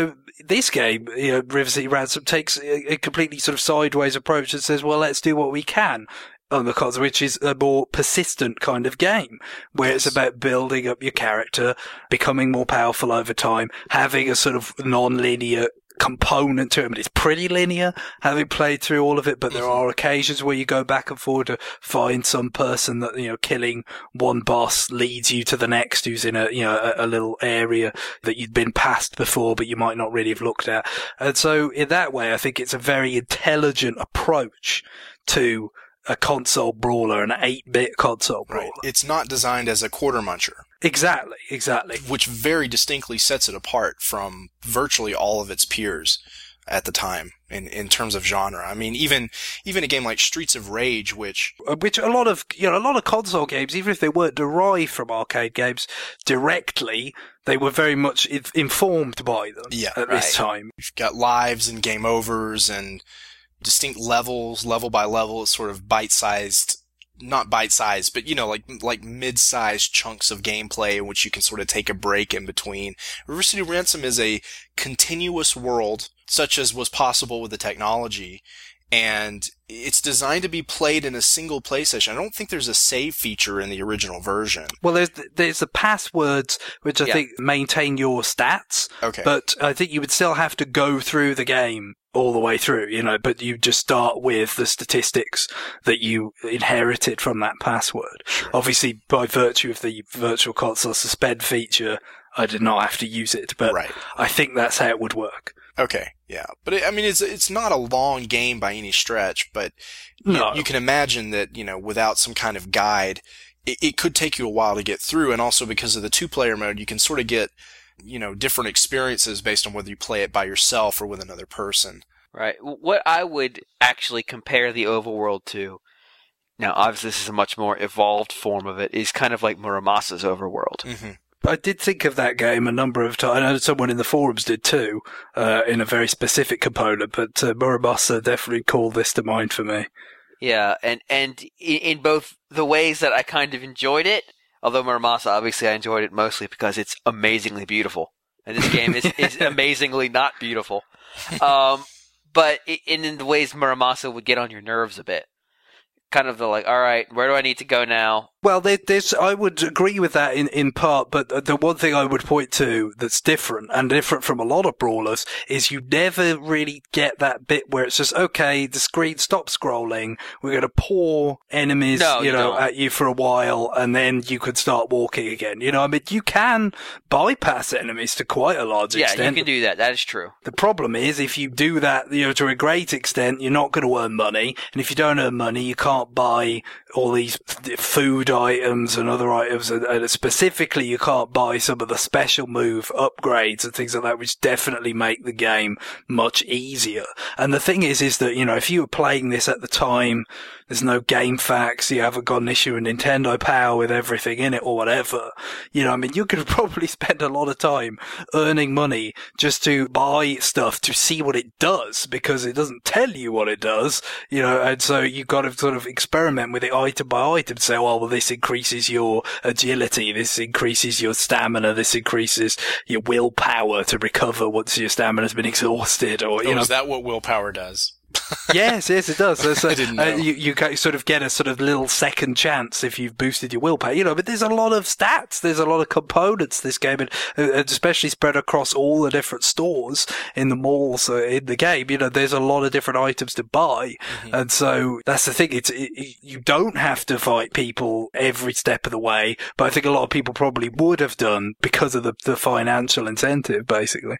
this game, you know, River City Ransom takes a, a completely sort of sideways approach and says, well, let's do what we can on the console, which is a more persistent kind of game, where yes. it's about building up your character, becoming more powerful over time, having a sort of non-linear component to it. But it's pretty linear, having played through all of it, but there are occasions where you go back and forward to find some person that, you know, killing one boss leads you to the next who's in a, you know, a, a little area that you'd been past before, but you might not really have looked at. And so in that way, I think it's a very intelligent approach to a console brawler, an eight-bit console brawler. Right. It's not designed as a quarter muncher. Exactly, exactly. Which very distinctly sets it apart from virtually all of its peers at the time in, in terms of genre. I mean, even even a game like Streets of Rage, which which a lot of you know a lot of console games, even if they weren't derived from arcade games directly, they were very much informed by them yeah, at right. this time. You've got lives and game overs and distinct levels, level by level. It's sort of bite-sized. Not bite-sized, but, you know, like like mid-sized chunks of gameplay in which you can sort of take a break in between. River City Ransom is a continuous world, such as was possible with the technology, and it's designed to be played in a single play session. I don't think there's a save feature in the original version. Well, there's there's the passwords, which I yeah. think maintain your stats, okay. but I think you would still have to go through the game all the way through, you know, but you just start with the statistics that you inherited from that password. Sure. Obviously, by virtue of the Virtual Console Suspend feature, I did not have to use it, but right. I think that's how it would work. Okay, yeah. But, it, I mean, it's it's not a long game by any stretch, but no. you, you can imagine that, you know, without some kind of guide, it, it could take you a while to get through, and also because of the two-player mode, you can sort of get, you know, different experiences based on whether you play it by yourself or with another person. Right. What I would actually compare the overworld to, now obviously this is a much more evolved form of it, is kind of like Muramasa's overworld. Mm-hmm. I did think of that game a number of times. I know someone in the forums did too, uh, in a very specific component, but uh, Muramasa definitely called this to mind for me. Yeah, and, and in both the ways that I kind of enjoyed it, although Muramasa, obviously I enjoyed it mostly because it's amazingly beautiful. And this game is, is amazingly not beautiful. Um, but in, in the ways Muramasa would get on your nerves a bit. Kind of the like, all right, where do I need to go now? Well, there, there's, I would agree with that in, in part, but the one thing I would point to that's different, and different from a lot of brawlers, is you never really get that bit where it's just, okay, the screen stops scrolling, we're going to pour enemies, no, you, you know, don't. at you for a while, and then you could start walking again. You know, I mean, you can bypass enemies to quite a large yeah, extent. Yeah, you can do that. That is true. The problem is, if you do that, you know, to a great extent, you're not going to earn money, and if you don't earn money, you can't buy all these food items and other items, and, and specifically you can't buy some of the special move upgrades and things like that, which definitely make the game much easier. And the thing is, is that, you know, if you were playing this at the time, there's no game facts, you haven't got an issue of Nintendo Power with everything in it or whatever, you know, I mean, you could probably spend a lot of time earning money just to buy stuff to see what it does, because it doesn't tell you what it does, you know, and so you've got to sort of experiment with it item by item to say, oh, well, this increases your agility, this increases your stamina, this increases your willpower to recover once your stamina's been exhausted, or, you oh, know. Is that what willpower does? yes, yes, it does. So, I didn't know. Uh, you, you sort of get a sort of little second chance if you've boosted your willpower, you know, but there's a lot of stats, there's a lot of components to this game, and, and especially spread across all the different stores in the malls uh, in the game, you know, there's a lot of different items to buy, mm-hmm. and so that's the thing, it's, it, you don't have to fight people every step of the way, but I think a lot of people probably would have done because of the, the financial incentive, basically.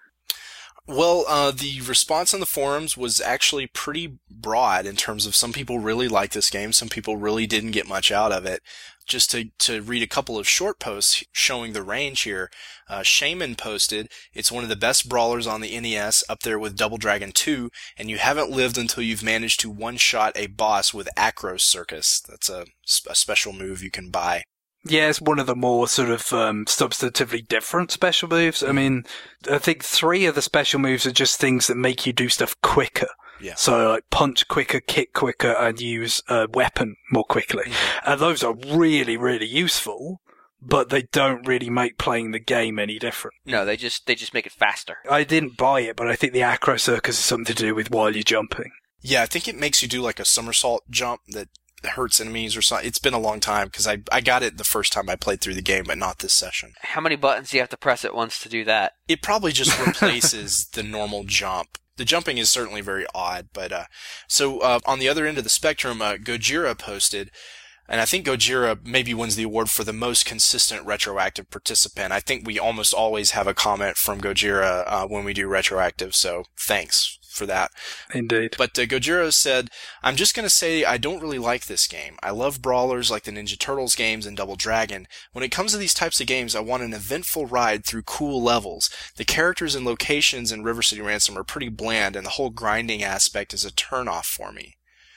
Well, uh, the response on the forums was actually pretty broad in terms of some people really liked this game, some people really didn't get much out of it. Just to, to read a couple of short posts showing the range here, uh, Shaman posted, it's one of the best brawlers on the N E S, up there with Double Dragon two, and you haven't lived until you've managed to one-shot a boss with Acro Circus. That's a, a special move you can buy. Yeah, it's one of the more sort of um, substantively different special moves. I mean, I think three of the special moves are just things that make you do stuff quicker. Yeah. So, like, punch quicker, kick quicker, and use a weapon more quickly. Mm-hmm. And those are really, really useful. but they don't really make playing the game any different. No, they just they just make it faster. I didn't buy it, but I think the acro circus is something to do with while you're jumping. Yeah, I think it makes you do like a somersault jump that hurts enemies or something. It's been a long time because I I got it the first time I played through the game, but not this session. How many buttons do you have to press at once to do that? It probably just replaces the normal jump. The jumping is certainly very odd, but uh, so uh, on the other end of the spectrum, uh, Gojira posted, and I think Gojira maybe wins the award for the most consistent retroactive participant. I think we almost always have a comment from Gojira uh, when we do retroactive, so thanks for that. Indeed. But uh, Gojira said, I'm just going to say I don't really like this game. I love brawlers like the Ninja Turtles games and Double Dragon. When it comes to these types of games, I want an eventful ride through cool levels. The characters and locations in River City Ransom are pretty bland, and the whole grinding aspect is a turnoff for me.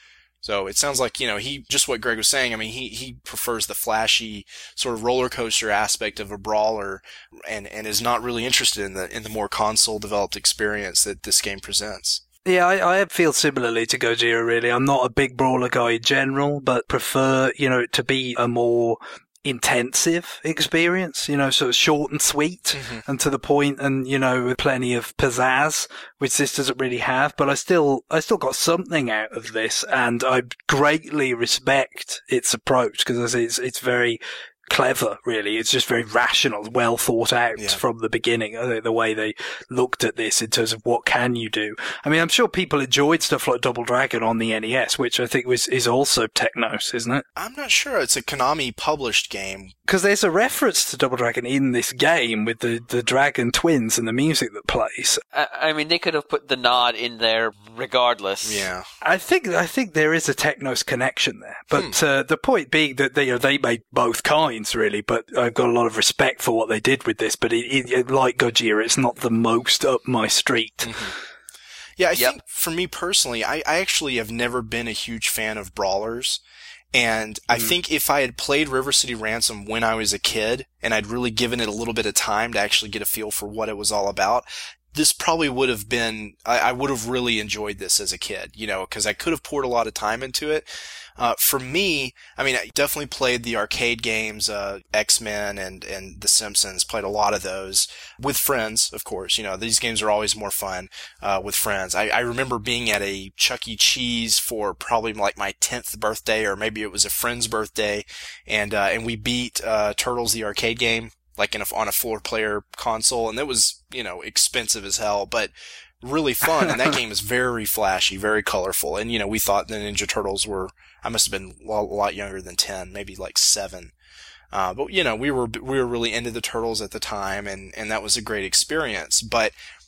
So it sounds like, you know, he, just what Greg was saying, I mean, he, he prefers the flashy sort of roller coaster aspect of a brawler and, and is not really interested in the, in the more console developed experience that this game presents. Yeah, I, I feel similarly to Gojira, really. I'm not a big brawler guy in general, but prefer, you know, it to be a more intensive experience, you know, sort of short and sweet mm-hmm. and to the point and, you know, with plenty of pizzazz, which this doesn't really have, but I still, I still got something out of this and I greatly respect its approach because it's, it's very clever, really. It's just very rational, well thought out yeah. from the beginning. I think the way they looked at this in terms of what can you do. I mean, I'm sure people enjoyed stuff like Double Dragon on the N E S, which I think was is also Technos, isn't it? I'm not sure. It's a Konami published game. Because there's a reference to Double Dragon in this game with the, the dragon twins and the music that plays. I, I mean, they could have put the nod in there regardless. Yeah. I think I think there is a Technos connection there. But hmm. uh, the point being that they, you know, they made both kinds, really, but I've got a lot of respect for what they did with this, but it, it, like Gojira, it's not the most up my street. Mm-hmm. Yeah, I yep. think for me personally, I, I actually have never been a huge fan of brawlers, and I mm. think if I had played River City Ransom when I was a kid, and I'd really given it a little bit of time to actually get a feel for what it was all about, this probably would have been, I, I would have really enjoyed this as a kid, you know, because I could have poured a lot of time into it. Uh, for me, I mean, I definitely played the arcade games, uh, X-Men and, and The Simpsons, played a lot of those with friends, of course. You know, these games are always more fun, uh, with friends. I, I remember being at a Chuck E. Cheese for probably like my tenth birthday, or maybe it was a friend's birthday, and, uh, and we beat, uh, Turtles, the arcade game, like in a, on a four player console, and it was, you know, expensive as hell, but really fun. And that game is very flashy, very colorful. And, you know, we thought the Ninja Turtles were, I must have been a lot younger than ten, maybe like seven. Uh, but, you know, we were, we were really into the Turtles at the time, and, and that was a great experience. But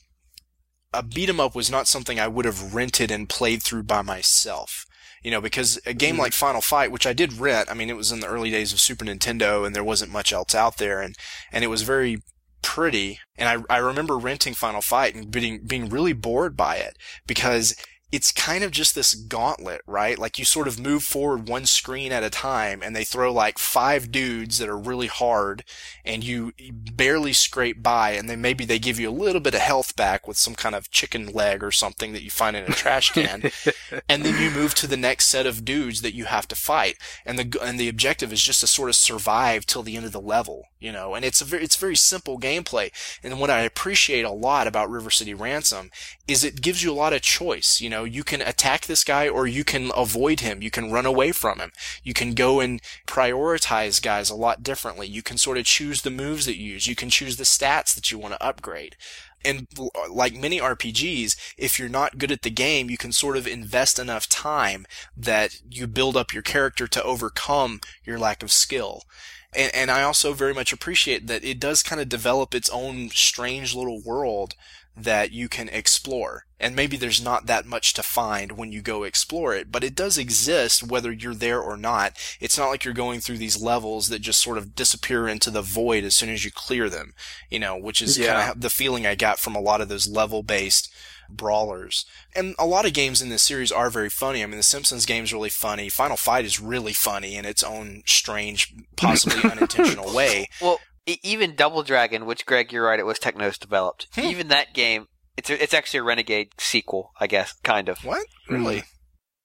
a beat 'em up was not something I would have rented and played through by myself. You know, because a game like Final Fight, which I did rent, I mean, it was in the early days of Super Nintendo, and there wasn't much else out there, and, and it was very pretty. And I, I remember renting Final Fight and being, being really bored by it, because it's kind of just this gauntlet, right? Like you sort of move forward one screen at a time, and they throw like five dudes that are really hard, and you barely scrape by, and then maybe they give you a little bit of health back with some kind of chicken leg or something that you find in a trash can, and then you move to the next set of dudes that you have to fight, and the and the objective is just to sort of survive till the end of the level, you know. And it's a very it's very simple gameplay, and what I appreciate a lot about River City Ransom is it gives you a lot of choice, you know. You can attack this guy, or you can avoid him. You can run away from him. You can go and prioritize guys a lot differently. You can sort of choose the moves that you use. You can choose the stats that you want to upgrade. And like many R P Gs, if you're not good at the game, you can sort of invest enough time that you build up your character to overcome your lack of skill. And, and I also very much appreciate that it does kind of develop its own strange little world that you can explore. And maybe there's not that much to find when you go explore it, but it does exist whether you're there or not. It's not like you're going through these levels that just sort of disappear into the void as soon as you clear them, you know, which is yeah. kind of the feeling I got from a lot of those level-based brawlers. And a lot of games in this series are very funny. I mean, the Simpsons game is really funny. Final Fight is really funny in its own strange, possibly unintentional way. Well, even Double Dragon, which, Greg, you're right, it was Technos developed. Hmm. Even that game, it's a, it's actually a Renegade sequel, I guess, kind of. What? Really?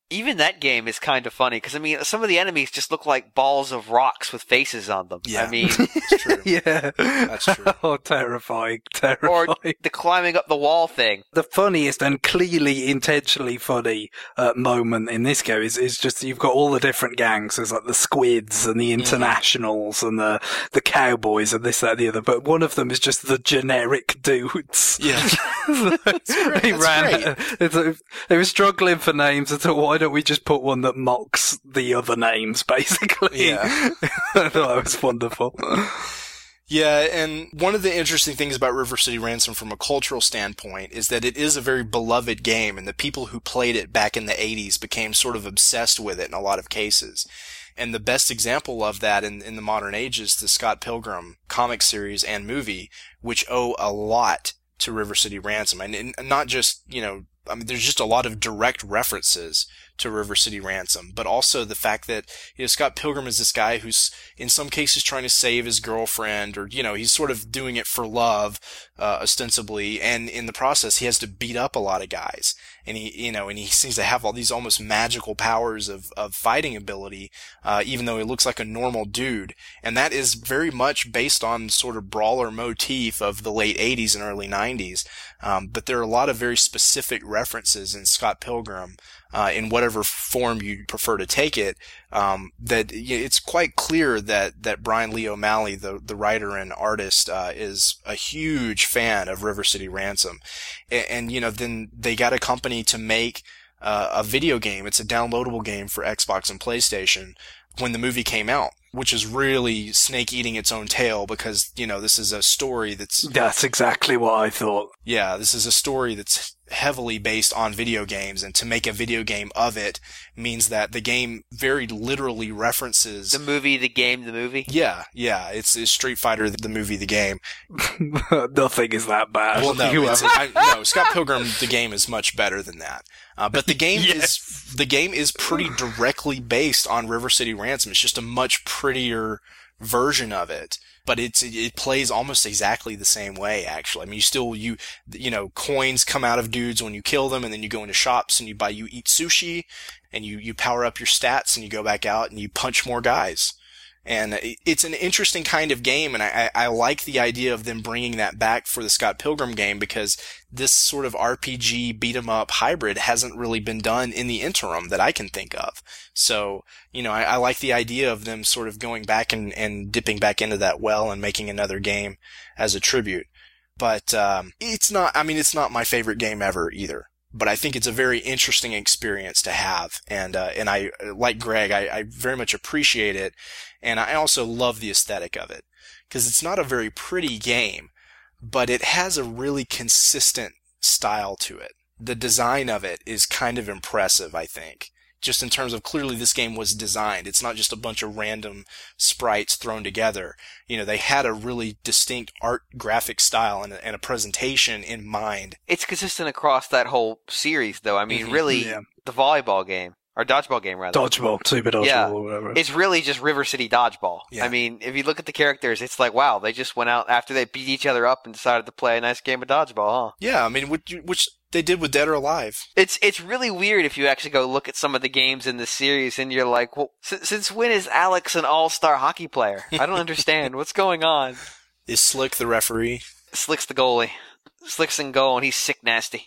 Even that game is kind of funny, because, I mean, some of the enemies just look like balls of rocks with faces on them. Yeah. I mean... It's true. Yeah. That's true. Oh, terrifying, terrifying. Or the climbing up the wall thing. The funniest and clearly intentionally funny uh, moment in this game is, is just you've got all the different gangs. There's like the Squids and the Internationals mm. and the the Cowboys and this, that, and the other. But one of them is just the generic dudes. Yeah. That's great. They ran. It's a, they were struggling for names. I thought, why don't we just put one that mocks the other names, basically? Yeah. I thought that was wonderful. Yeah, and one of the interesting things about River City Ransom from a cultural standpoint is that it is a very beloved game, and the people who played it back in the eighties became sort of obsessed with it in a lot of cases. And the best example of that in, in the modern age is the Scott Pilgrim comic series and movie, which owe a lot to River City Ransom. And, and not just, you know, I mean, there's just a lot of direct references to River City Ransom, but also the fact that, you know, Scott Pilgrim is this guy who's in some cases trying to save his girlfriend, or, you know, he's sort of doing it for love, uh, ostensibly, and in the process he has to beat up a lot of guys. And he, you know, and he seems to have all these almost magical powers of, of fighting ability, uh, even though he looks like a normal dude. And that is very much based on sort of brawler motif of the late eighties and early nineties. Um, but there are a lot of very specific references in Scott Pilgrim, uh, in whatever form you prefer to take it, um, that it's quite clear that, that Brian Lee O'Malley, the, the writer and artist, uh, is a huge fan of River City Ransom. And, and you know, then they got a company to make, uh, a video game. It's a downloadable game for Xbox and PlayStation when the movie came out, which is really snake eating its own tail, because, you know, this is a story that's... That's exactly what I thought. Yeah, this is a story that's heavily based on video games, and to make a video game of it means that the game very literally references... The movie, the game, the movie? Yeah, yeah, it's, it's Street Fighter, the movie, the game. Nothing is that bad. Well, no, it's, I, no, Scott Pilgrim, the game is much better than that. Uh, but the game Yes. is, the game is pretty directly based on River City Ransom. It's just a much prettier version of it, but it's, it plays almost exactly the same way, actually. I mean, you still, you, you know, coins come out of dudes when you kill them, and then you go into shops and you buy, you eat sushi, and you, you power up your stats, and you go back out and you punch more guys. And it's an interesting kind of game, and I, I like the idea of them bringing that back for the Scott Pilgrim game, because this sort of R P G beat-em-up hybrid hasn't really been done in the interim that I can think of. So, you know, I, I like the idea of them sort of going back and, and dipping back into that well and making another game as a tribute. But um, it's not, I mean, it's not my favorite game ever either. But I think it's a very interesting experience to have. And, uh, and I, like Greg, I, I very much appreciate it. And I also love the aesthetic of it. Because it's not a very pretty game, but it has a really consistent style to it. The design of it is kind of impressive, I think. Just in terms of clearly this game was designed. It's not just a bunch of random sprites thrown together. You know, they had a really distinct art graphic style and a, and a presentation in mind. It's consistent across that whole series, though. I mean, Mm-hmm. really, Yeah. the volleyball game, or dodgeball game, rather. Dodgeball, Super Dodgeball, Yeah. or whatever. It's really just River City Dodgeball. Yeah. I mean, if you look at the characters, it's like, wow, they just went out after they beat each other up and decided to play a nice game of dodgeball, huh? Yeah, I mean, which, which they did with Dead or Alive. It's it's really weird if you actually go look at some of the games in this series and you're like, well, since, since when is Alex an all-star hockey player? I don't understand. What's going on? Is Slick the referee? Slick's the goalie. Slick's in goal and he's sick nasty.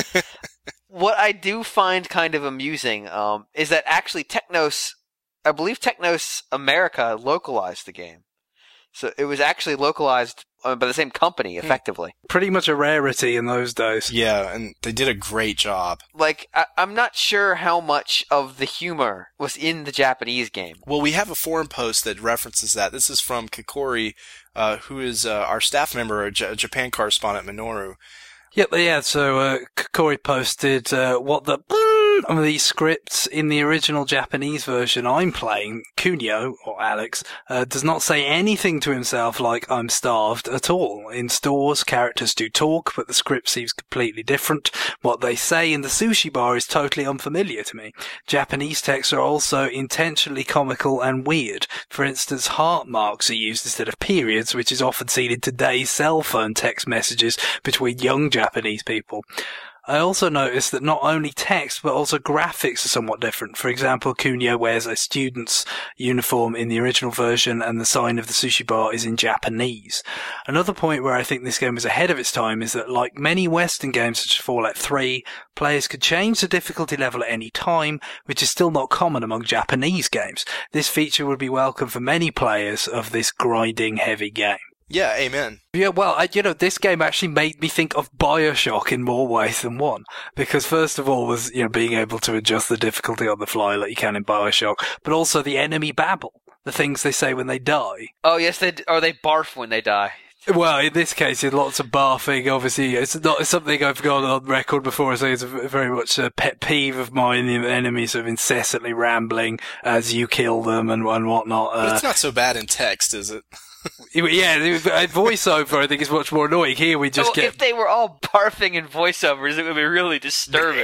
What I do find kind of amusing um, is that actually Technos, I believe Technos America localized the game. So it was actually localized uh, by the same company, effectively. Pretty much a rarity in those days. Yeah, and they did a great job. Like, I- I'm not sure how much of the humor was in the Japanese game. Well, we have a forum post that references that. This is from Kikori, uh, who is uh, our staff member, a J- Japan correspondent, Minoru. Yep, yeah, so uh, Corey posted uh, what the of these scripts in the original Japanese version I'm playing, Kunio, or Alex, uh, does not say anything to himself like I'm starved at all. In stores, characters do talk, but the script seems completely different. What they say in the sushi bar is totally unfamiliar to me. Japanese texts are also intentionally comical and weird. For instance, heart marks are used instead of periods, which is often seen in today's cell phone text messages between young Japanese people. I also noticed that not only text, but also graphics are somewhat different. For example, Kunio wears a student's uniform in the original version, and the sign of the sushi bar is in Japanese. Another point where I think this game was ahead of its time is that, like many Western games such as Fallout three, players could change the difficulty level at any time, which is still not common among Japanese games. This feature would be welcome for many players of this grinding heavy game. Yeah, amen. Yeah, well, I, you know, this game actually made me think of BioShock in more ways than one. Because first of all was, you know, being able to adjust the difficulty on the fly like you can in BioShock, but also the enemy babble, the things they say when they die. Oh, yes, they d- or they barf when they die. Well, in this case, there's lots of barfing. Obviously, it's not something I've gone on record before. So it's a very much a pet peeve of mine. The enemies are incessantly rambling as you kill them and, and whatnot. But Uh, it's not so bad in text, is it? yeah, a voiceover I think is much more annoying. Here we just well, get. if they were all barfing in voiceovers, it would be really disturbing.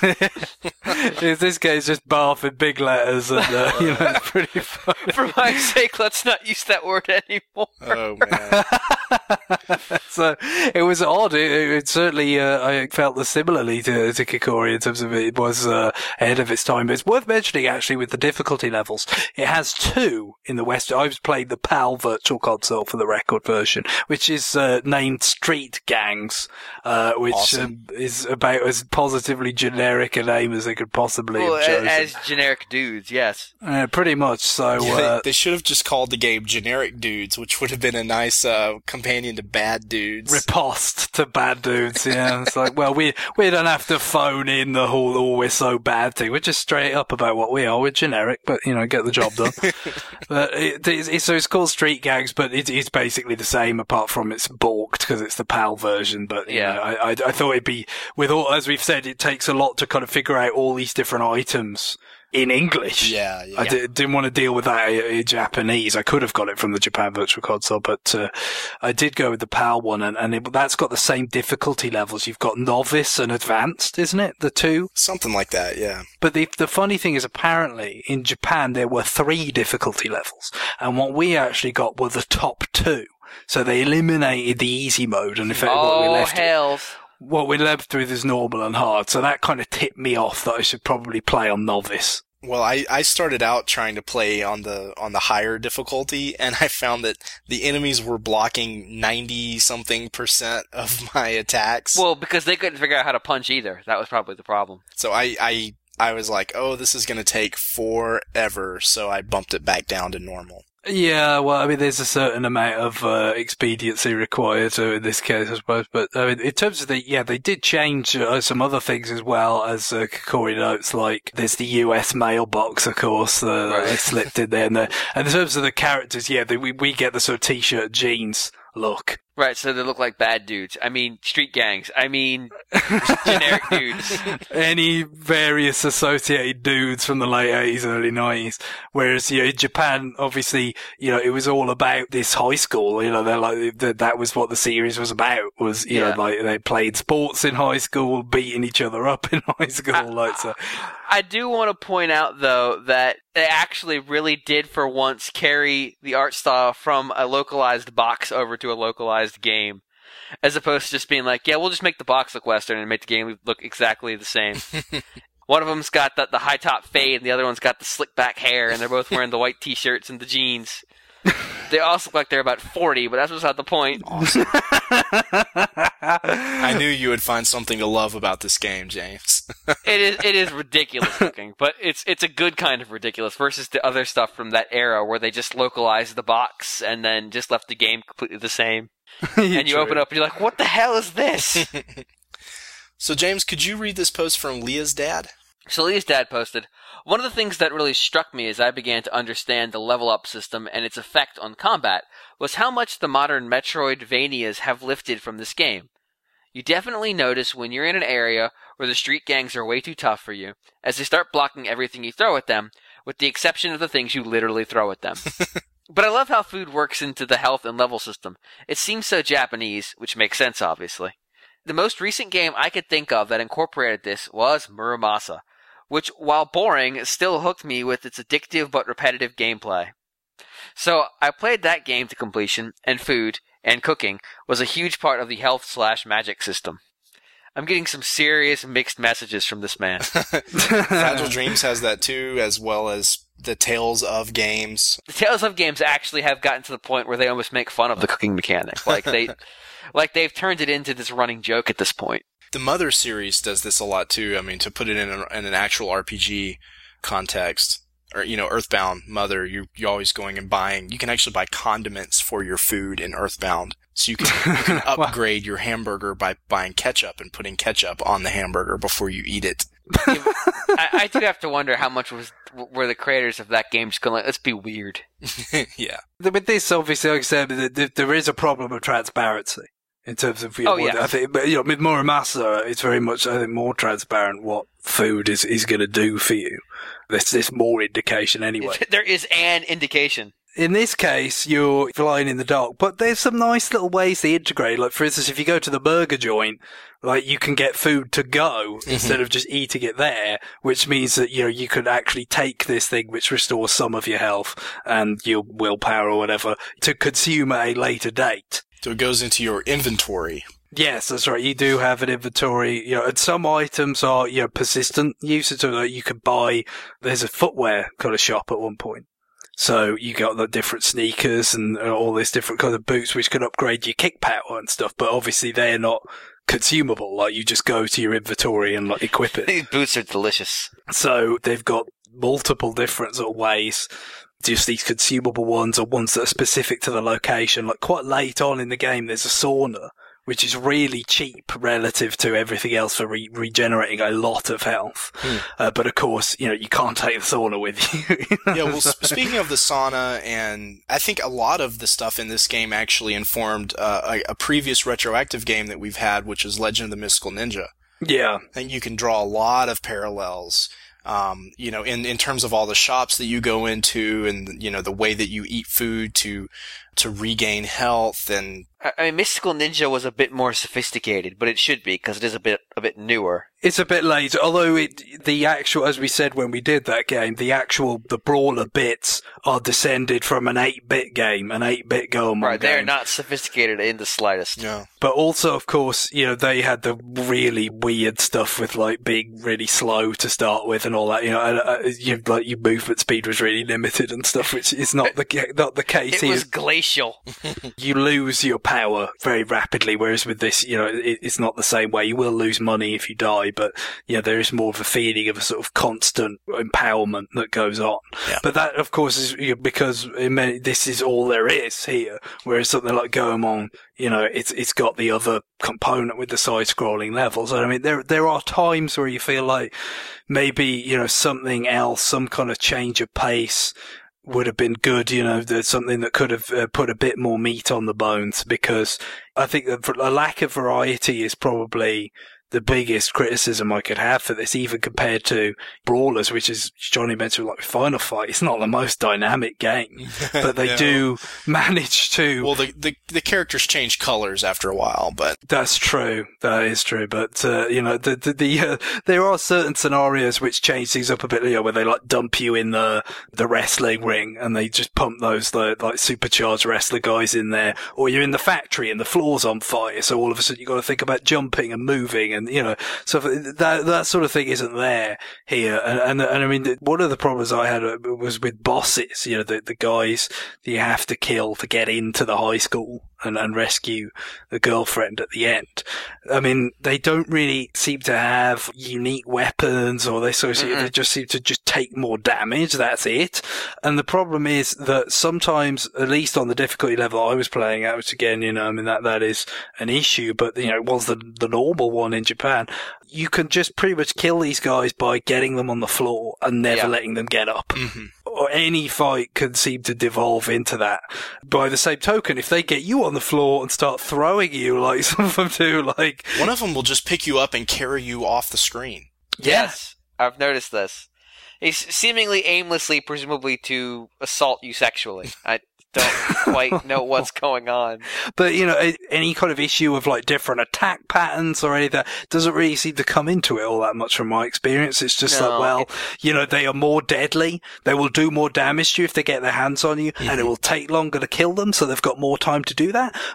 In this case, just barf in big letters, and uh, you know, it's pretty funny. For my sake, let's not use that word anymore. Oh, man. So it was odd. It, it certainly, uh, I felt this similarly to, to Kikori in terms of it was uh, ahead of its time. But it's worth mentioning actually with the difficulty levels. It has two in the West. I've played the PAL Virtual Console for the record version, which is uh, named Street Gangs, uh, which Awesome. um, is about as positively generic a name as they could possibly Well, have chosen. as generic dudes, yes. Uh, pretty much. So Yeah, uh, they, they should have just called the game Generic Dudes, which would have been a nice uh, companion to Bad Dudes. riposte to bad dudes. Yeah, it's like, well, we we don't have to phone in the whole "oh, we're so bad" thing. We're just straight up about what we are. We're generic, but you know, get the job done. But it, it's, it's, so it's called Street Gangs, but it, it's basically the same, apart from it's balked because it's the PAL version. But you Yeah. know, I, I I thought it'd be with all, as we've said, it takes a lot to kind of figure out all these different items in English. Yeah, yeah. I d- didn't want to deal with that in, in Japanese. I could have got it from the Japan Virtual Console, but uh, I did go with the PAL one, and, and it, that's got the same difficulty levels. You've got novice and advanced, isn't it? The two. Something like that, yeah. But the the funny thing is, apparently in Japan there were three difficulty levels, and what we actually got were the top two. So they eliminated the easy mode, and in fact, what we Oh, left. hells. What we left with is normal and hard, so that kind of tipped me off that I should probably play on novice. Well, I, I started out trying to play on the on the higher difficulty, and I found that the enemies were blocking ninety something percent of my attacks. Well, because they couldn't figure out how to punch either. That was probably the problem. So I, I I was like, oh, this is going to take forever, so I bumped it back down to normal. Yeah, well, I mean, there's a certain amount of uh, expediency required so in this case, I suppose. But I mean, in terms of the, yeah, they did change uh, some other things as well, as uh, Kikori notes, like there's the U S mailbox, of course, uh, Right. they slipped in there. And, the, and in terms of the characters, yeah, they, we, we get the sort of t-shirt jeans look. Right, so they look like bad dudes. I mean, street gangs. I mean, generic dudes. Any various associated dudes from the late eighties, early nineties. Whereas, you know, in Japan, obviously, you know, it was all about this high school, you know, they're like, that, that was what the series was about, was, you Yeah. know, like, they played sports in high school, beating each other up in high school, like, so. I do want to point out, though, that they actually really did, for once, carry the art style from a localized box over to a localized game. As opposed to just being like, yeah, we'll just make the box look Western and make the game look exactly the same. One of them's got the, the high top fade, and the other one's got the slick back hair, and they're both wearing the white t-shirts and the jeans. They also look like they're about forty, but that's what's not the point. Awesome. I knew you would find something to love about this game, James. It is it is ridiculous looking, but it's it's a good kind of ridiculous versus the other stuff from that era where they just localized the box and then just left the game completely the same. And you open up and you're like, what the hell is this? So, James, could you read this post from Leah's dad? So Leah's dad posted, one of the things that really struck me as I began to understand the level up system and its effect on combat was how much the modern Metroidvanias have lifted from this game. You definitely notice when you're in an area where the street gangs are way too tough for you, as they start blocking everything you throw at them, with the exception of the things you literally throw at them. But I love how food works into the health and level system. It seems so Japanese, which makes sense, obviously. The most recent game I could think of that incorporated this was Muramasa, which, while boring, still hooked me with its addictive but repetitive gameplay. So I played that game to completion, and food and cooking was a huge part of the health slash magic system. I'm getting some serious mixed messages from this man. Fragile Dreams has that too, as well as the Tales of games. The Tales of games actually have gotten to the point where they almost make fun of the cooking mechanic. Like they, like they've turned it into this running joke at this point. The Mother series does this a lot too. I mean, to put it in, a, in an actual R P G context, or, you know, Earthbound Mother, you, you're always going and buying, you can actually buy condiments for your food in Earthbound. So you can, you can upgrade your hamburger by buying ketchup and putting ketchup on the hamburger before you eat it. I, I do have to wonder how much was were the creators of that game just going like, let's be weird. Yeah. With this, obviously, like I said, there is a problem of transparency in terms of, you know, oh, yeah. I think, but, you know, with Muramasa, it's very much, I think, more transparent what food is, is going to do for you. There's, there's more indication anyway. There is an indication. In this case, you're flying in the dark, but there's some nice little ways they integrate. Like, for instance, if you go to the burger joint, like, you can get food to go mm-hmm. instead of just eating it there, which means that, you know, you could actually take this thing which restores some of your health and your willpower or whatever to consume at a later date. So it goes into your inventory. Yes, that's right. You do have an inventory, you know, and some items are, you know, persistent usage, so that you could buy, there's a footwear kind of shop at one point. So you got the different sneakers and all this different kind of boots which can upgrade your kick power and stuff, but obviously they're not consumable. Like, you just go to your inventory and like equip it. These boots are delicious. So they've got multiple different sort of ways. Just these consumable ones or ones that are specific to the location. Like, quite late on in the game, there's a sauna, which is really cheap relative to everything else for re- regenerating a lot of health. Hmm. Uh, but of course, you know, you can't take the sauna with you. Yeah, well, speaking of the sauna, and I think a lot of the stuff in this game actually informed uh, a, a previous retroactive game that we've had, which is Legend of the Mystical Ninja. Yeah. I think you can draw a lot of parallels. Um, you know, in, in terms of all the shops that you go into and, you know, the way that you eat food to, to regain health and. I mean, Mystical Ninja was a bit more sophisticated, but it should be because it is a bit, a bit newer. It's a bit later, although it, the actual, as we said when we did that game, the actual, the brawler bits are descended from an eight-bit game, an eight-bit Goemon Right, game. they're not sophisticated in the slightest. No. But also, of course, you know, they had the really weird stuff with, like, being really slow to start with and all that, you know, and, uh, you, like, your movement speed was really limited and stuff, which is not the, not the case it here. It was glacial. You lose your power very rapidly, whereas with this, you know, it, it's not the same way. You will lose money if you die, but, you know, there is more of a feeling of a sort of constant empowerment that goes on. Yeah. But that, of course, is you know, because in many, this is all there is here, whereas something like Goemon, you know, it's it's got the other component with the side-scrolling levels. And I mean, there there are times where you feel like maybe, you know, something else, some kind of change of pace would have been good, you know, there's something that could have uh, put a bit more meat on the bones, because I think that a lack of variety is probably the biggest criticism I could have for this, even compared to Brawlers, which is, Johnny mentioned, like Final Fight. It's not the most dynamic game, but they no. do manage to. Well, the, the the characters change colors after a while, but that's true. That is true. But uh, you know, the the, the uh, there are certain scenarios which change things up a bit, you know, where they like dump you in the the wrestling ring and they just pump those the, like supercharged wrestler guys in there, or you're in the factory and the floor's on fire, so all of a sudden you got to think about jumping and moving and. And, you know, so that that sort of thing isn't there here. And, and, and I mean, one of the problems I had was with bosses, you know, the, the guys that you have to kill to get into the high school and, and rescue the girlfriend at the end. I mean, they don't really seem to have unique weapons, or they sort of mm-hmm. they just seem to just take more damage. That's it. And the problem is that sometimes, at least on the difficulty level I was playing at, which again, you know, I mean, that, that is an issue, but, you know, it was the, the normal one in Japan. You can just pretty much kill these guys by getting them on the floor and never yeah. letting them get up. Mm-hmm. Or any fight can seem to devolve into that. By the same token, if they get you on the floor and start throwing you like some of them do, like... One of them will just pick you up and carry you off the screen. Yes, I've noticed this. He's seemingly aimlessly, presumably to assault you sexually. I don't quite know what's going on. But, you know, any kind of issue of, like, different attack patterns or anything doesn't really seem to come into it all that much from my experience. It's just no, like, well, it... you know, they are more deadly. They will do more damage to you if they get their hands on you, mm-hmm. and it will take longer to kill them, so they've got more time to do that. But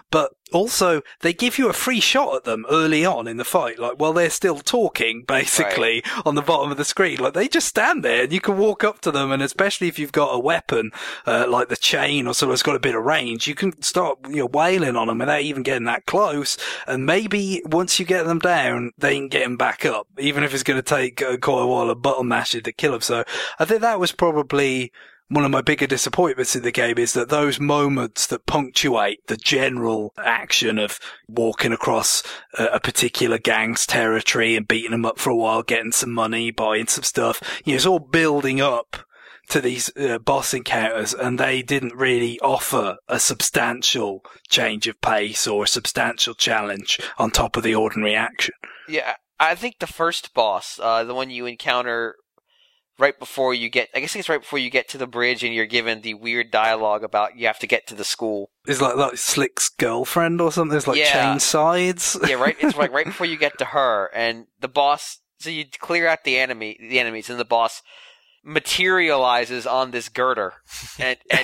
Also, they give you a free shot at them early on in the fight, like while they're still talking, basically, right. on the bottom of the screen. Like, they just stand there and you can walk up to them, and especially if you've got a weapon, uh, like the chain or something that's got a bit of range, you can start, you know, wailing on them without even getting that close. And maybe once you get them down, they can get them back up, even if it's going to take uh, quite a while of button mashing to kill them. So I think that was probably one of my bigger disappointments in the game, is that those moments that punctuate the general action of walking across a, a particular gang's territory and beating them up for a while, getting some money, buying some stuff, you know, it's all building up to these uh, boss encounters, and they didn't really offer a substantial change of pace or a substantial challenge on top of the ordinary action. Yeah, I think the first boss, uh, the one you encounter right before you get, I guess it's right before you get to the bridge and you're given the weird dialogue about you have to get to the school. It's like, like Slick's girlfriend or something. It's like yeah. chain sides. Yeah, right. It's like right before you get to her, and the boss, so you clear out the enemy, the enemies, and the boss materializes on this girder and, and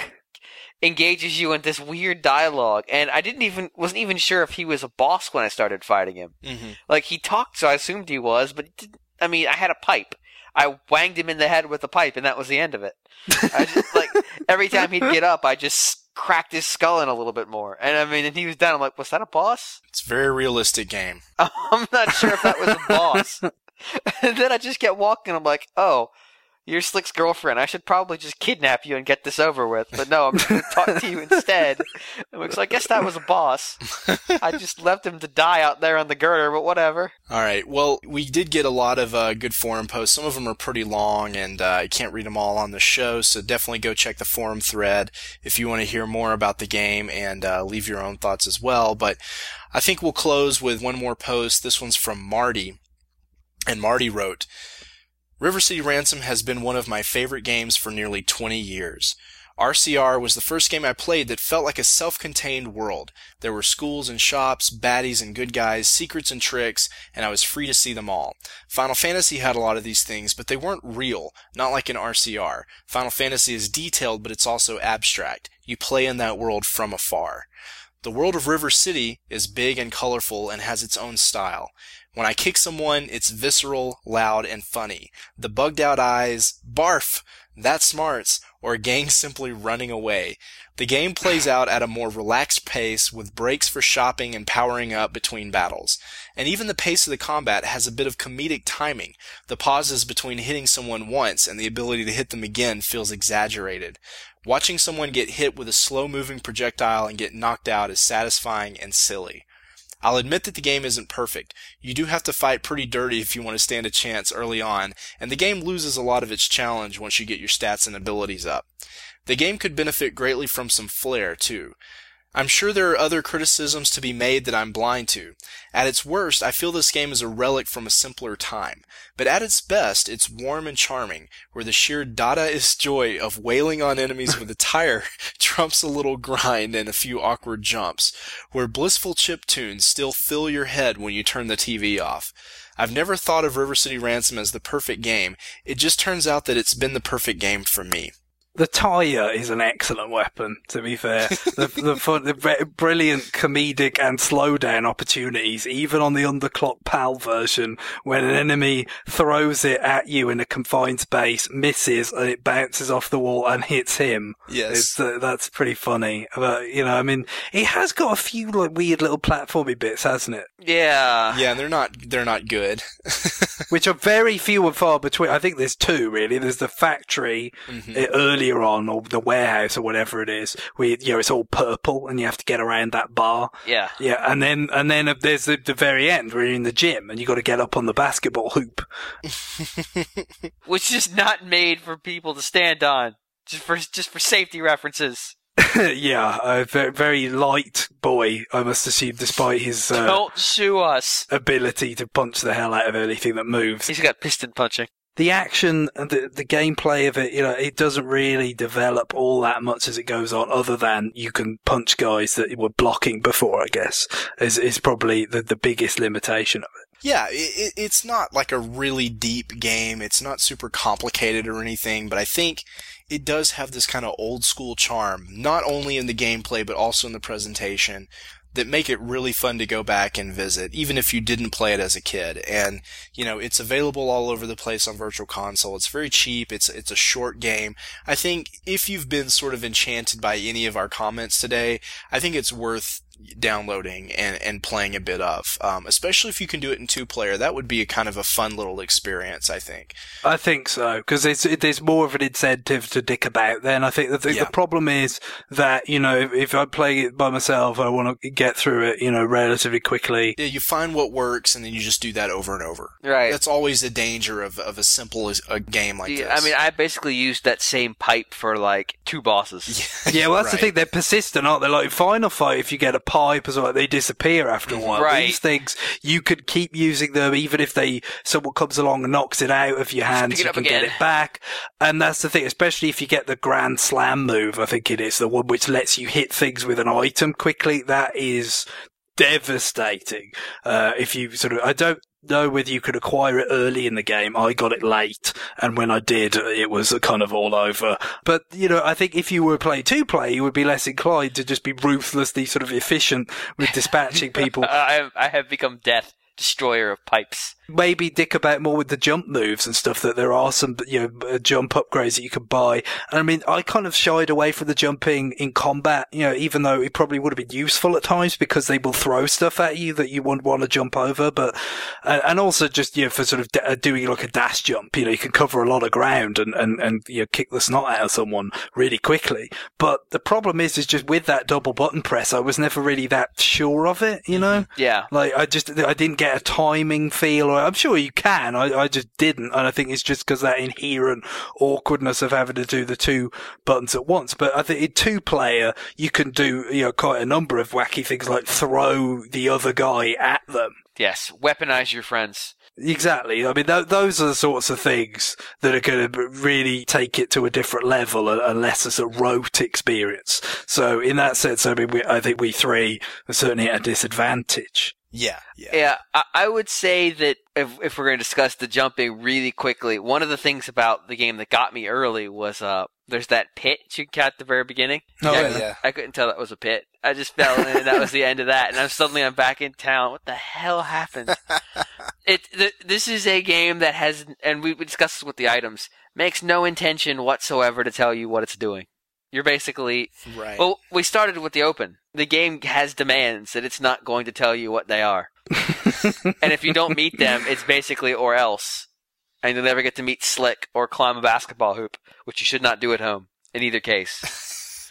engages you in this weird dialogue. And I didn't even, wasn't even sure if he was a boss when I started fighting him. Mm-hmm. Like, he talked, so I assumed he was, but it didn't, I mean, I had a pipe. I wanged him in the head with a pipe, and that was the end of it. I just, like, every time he'd get up, I just cracked his skull in a little bit more. And I mean, and he was down. I'm like, was that a boss? It's a very realistic game. I'm not sure if that was a boss. And then I just kept walking. I'm like, oh, you're Slick's girlfriend. I should probably just kidnap you and get this over with. But no, I'm going to talk to you instead. So I guess that was a boss. I just left him to die out there on the girder, but whatever. All right. Well, we did get a lot of uh, good forum posts. Some of them are pretty long, and uh, I can't read them all on the show, so definitely go check the forum thread if you want to hear more about the game and uh, leave your own thoughts as well. But I think we'll close with one more post. This one's from Marty, and Marty wrote, River City Ransom has been one of my favorite games for nearly twenty years. R C R was the first game I played that felt like a self-contained world. There were schools and shops, baddies and good guys, secrets and tricks, and I was free to see them all. Final Fantasy had a lot of these things, but they weren't real, not like in R C R. Final Fantasy is detailed, but it's also abstract. You play in that world from afar. The world of River City is big and colorful and has its own style. When I kick someone, it's visceral, loud, and funny. The bugged out eyes, barf, that smarts, or a gang simply running away. The game plays out at a more relaxed pace with breaks for shopping and powering up between battles. And even the pace of the combat has a bit of comedic timing. The pauses between hitting someone once and the ability to hit them again feels exaggerated. Watching someone get hit with a slow-moving projectile and get knocked out is satisfying and silly. I'll admit that the game isn't perfect. You do have to fight pretty dirty if you want to stand a chance early on, and the game loses a lot of its challenge once you get your stats and abilities up. The game could benefit greatly from some flair, too. I'm sure there are other criticisms to be made that I'm blind to. At its worst, I feel this game is a relic from a simpler time. But at its best, it's warm and charming, where the sheer Dadaist joy of wailing on enemies with a tire trumps a little grind and a few awkward jumps, where blissful chiptunes still fill your head when you turn the T V off. I've never thought of River City Ransom as the perfect game. It just turns out that it's been the perfect game for me. The tire is an excellent weapon, to be fair. the, the, fun, the brilliant comedic and slowdown opportunities, even on the underclock PAL version, when an enemy throws it at you in a confined space, misses, and it bounces off the wall and hits him. Yes. It's, uh, that's pretty funny. But, you know, I mean, it has got a few like weird little platformy bits, hasn't it? Yeah. Yeah, and they're not, they're not good. Which are very few and far between. I think there's two, really. There's the factory mm-hmm. early on, or the warehouse, or whatever it is, where, you know, it's all purple and you have to get around that bar. Yeah. Yeah, and then, and then there's the, the very end where you're in the gym and you got to get up on the basketball hoop. Which is not made for people to stand on. Just for, just for safety references. Yeah, a very, very light boy, I must assume, despite his uh, Don't sue us. ability to punch the hell out of anything that moves. He's got piston punching. The action and the, the gameplay of it, you know, it doesn't really develop all that much as it goes on, other than you can punch guys that were blocking before, I guess, is, is probably the, the biggest limitation of it. Yeah, it, it's not like a really deep game. It's not super complicated or anything, but I think it does have this kind of old school charm, not only in the gameplay, but also in the presentation. that make it really fun to go back and visit, even if you didn't play it as a kid. And, you know, it's available all over the place on Virtual Console. It's very cheap. It's, it's a short game. I think if you've been sort of enchanted by any of our comments today, I think it's worth downloading and, and playing a bit of, um, especially if you can do it in two player. That would be a kind of a fun little experience, I think. I think so, because it's, it, there's more of an incentive to dick about then. I think that the, Yeah. the problem is that, you know, if, if I play it by myself, I want to get through it, you know, relatively quickly. Yeah, you find what works and then you just do that over and over. Right. That's always the danger of, of a simple as a game like Yeah, this. I mean, I basically used that same pipe for like two bosses. Yeah, well, that's the Right. thing. They're persistent, aren't they? Like Final Fight, if you get a pipe as well, they disappear after a while. Right. These things, you could keep using them even if they someone comes along and knocks it out of your hands. pick it You up can again. get it back, and that's the thing. Especially if you get the Grand Slam move, I think it is the one which lets you hit things with an item quickly. That is devastating. Uh, if you sort of, I don't know whether you could acquire it early in the game. I got it late, and when I did, it was kind of all over. But, you know, I think if you were playing two-player, you would be less inclined to just be ruthlessly sort of efficient with dispatching people. I have, I have become death, destroyer of pipes. Maybe dick about more with the jump moves and stuff, that there are some, you know, jump upgrades that you could buy. And I mean, I kind of shied away from the jumping in combat, you know, even though it probably would have been useful at times because they will throw stuff at you that you wouldn't want to jump over. But, uh, and also just, you know, for sort of d- doing like a dash jump, you know, you can cover a lot of ground and, and, and, you know, kick the snot out of someone really quickly. But the problem is, is just with that double button press, I was never really that sure of it, you know? Yeah. Like, I just, I didn't get a timing feel. I'm sure you can. I, I just didn't. And I think it's just because that inherent awkwardness of having to do the two buttons at once. But I think in two player, you can do, you know, quite a number of wacky things like throw the other guy at them. Yes. Weaponize your friends. Exactly. I mean, th- those are the sorts of things that are going to really take it to a different level, unless it's a rote experience. So in that sense, I mean, we, I think we three are certainly at a disadvantage. Yeah, yeah. Yeah, I, I would say that if if we're going to discuss the jumping really quickly, one of the things about the game that got me early was uh, there's that pit you got at the very beginning. Oh, I, yeah. yeah. I couldn't tell that was a pit. I just fell in, and that was the end of that. And I'm suddenly I'm back in town. What the hell happened? it th- this is a game that has, and we, we discussed this with the items, makes no intention whatsoever to tell you what it's doing. You're basically Right. well, we started with the open. The game has demands that it's not going to tell you what they are. And if you don't meet them, it's basically or else. And you'll never get to meet Slick or climb a basketball hoop, which you should not do at home, in either case.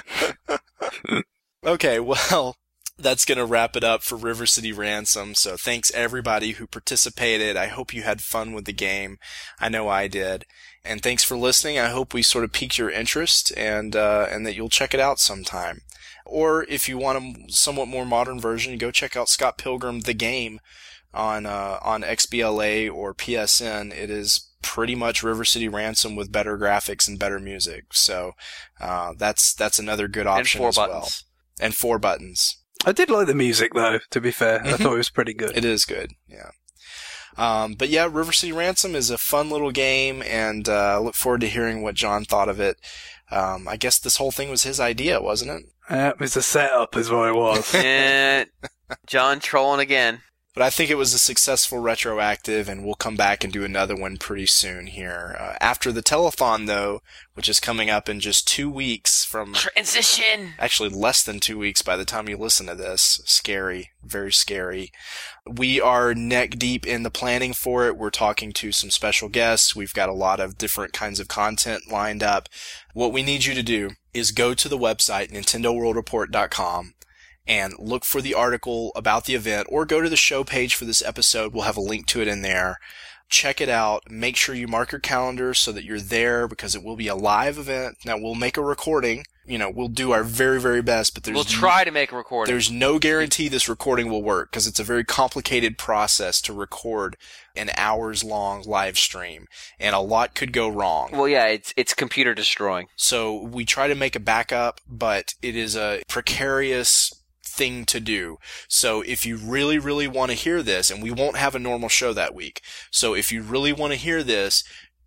Okay, well, that's going to wrap it up for River City Ransom. So thanks everybody who participated. I hope you had fun with the game. I know I did. And thanks for listening. I hope we sort of piqued your interest and uh, and that you'll check it out sometime. Or if you want a somewhat more modern version, go check out Scott Pilgrim the Game on uh, on X B L A or P S N. It is pretty much River City Ransom with better graphics and better music. So uh, that's that's another good And option four as buttons. well. And four buttons. I did like the music, though, to be fair. I thought it was pretty good. It is good, yeah. Um, but yeah, River City Ransom is a fun little game, and I uh, look forward to hearing what John thought of it. Um, I guess this whole thing was his idea, wasn't it? Uh, it was a setup, is what it was. And John trolling again. But I think it was a successful retroactive, and we'll come back and do another one pretty soon here. Uh, after the telethon, though, which is coming up in just two weeks from... Transition! Actually, less than two weeks by the time you listen to this. Scary. Very scary. We are neck deep in the planning for it. We're talking to some special guests. We've got a lot of different kinds of content lined up. What we need you to do is go to the website, Nintendo World Report dot com, and look for the article about the event, or go to the show page for this episode. We'll have a link to it in there. Check it out. Make sure you mark your calendar so that you're there, because it will be a live event. Now, we'll make a recording. You know, we'll do our very, very best, but there's We'll try to make a recording. there's no guarantee this recording will work, because it's a very complicated process to record an hours-long live stream, and a lot could go wrong. Well, yeah, it's it's computer destroying. So we try to make a backup, but it is a precarious thing to do. So if you really, really want to hear this, and we won't have a normal show that week, so if you really want to hear this,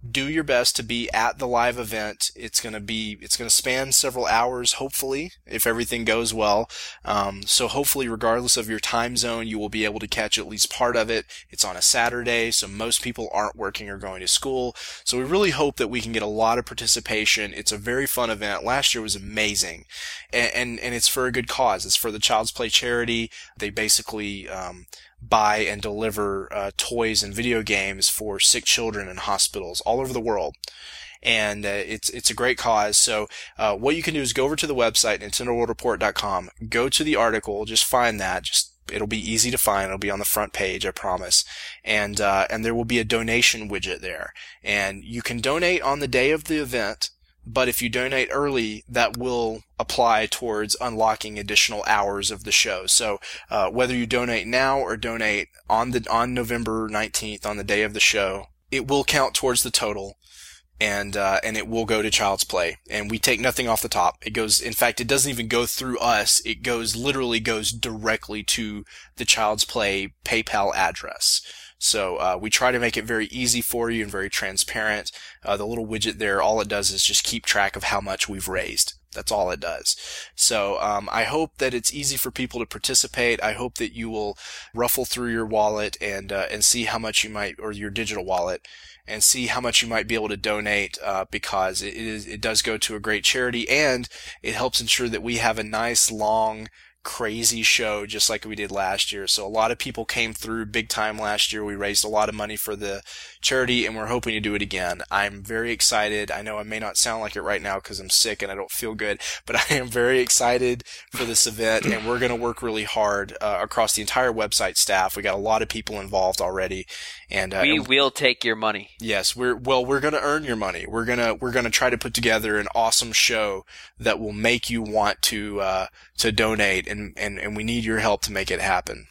do your best to be at the live event. It's going to be, it's going to span several hours, hopefully, if everything goes well. Um, so hopefully, regardless of your time zone, you will be able to catch at least part of it. It's on a Saturday, so most people aren't working or going to school. So we really hope that we can get a lot of participation. It's a very fun event. Last year was amazing. And, and, and it's for a good cause. It's for the Child's Play charity. They basically, um, buy and deliver uh, toys and video games for sick children in hospitals all over the world. And uh, it's it's a great cause. So uh, what you can do is go over to the website, Nintendo World Report dot com, go to the article, just find that. Just It'll be easy to find. It'll be on the front page, I promise. And uh, and there will be a donation widget there. And you can donate on the day of the event, but if you donate early, that will apply towards unlocking additional hours of the show. So uh, whether you donate now or donate on the on November nineteenth, on the day of the show, it will count towards the total, and uh, and it will go to Child's Play. And we take nothing off the top. It goes, in fact, it doesn't even go through us. It goes literally goes directly to the Child's Play PayPal address. So uh, we try to make it very easy for you and very transparent. Uh, the little widget there, all it does is just keep track of how much we've raised. That's all it does. So um, I hope that it's easy for people to participate. I hope that you will ruffle through your wallet and uh, and see how much you might, or your digital wallet, and see how much you might be able to donate, uh, because it is it does go to a great charity, and it helps ensure that we have a nice long, crazy show just like we did last year. So a lot of people came through big time last year. We raised a lot of money for the charity, and we're hoping to do it again. I'm very excited. I know I may not sound like it right now because I'm sick and I don't feel good, but I am very excited for this event, and we're going to work really hard uh, across the entire website staff. We got a lot of people involved already, and uh, we and, will take your money. Yes, we're well. We're going to earn your money. We're gonna we're gonna try to put together an awesome show that will make you want to uh, to donate. And, and, and we need your help to make it happen.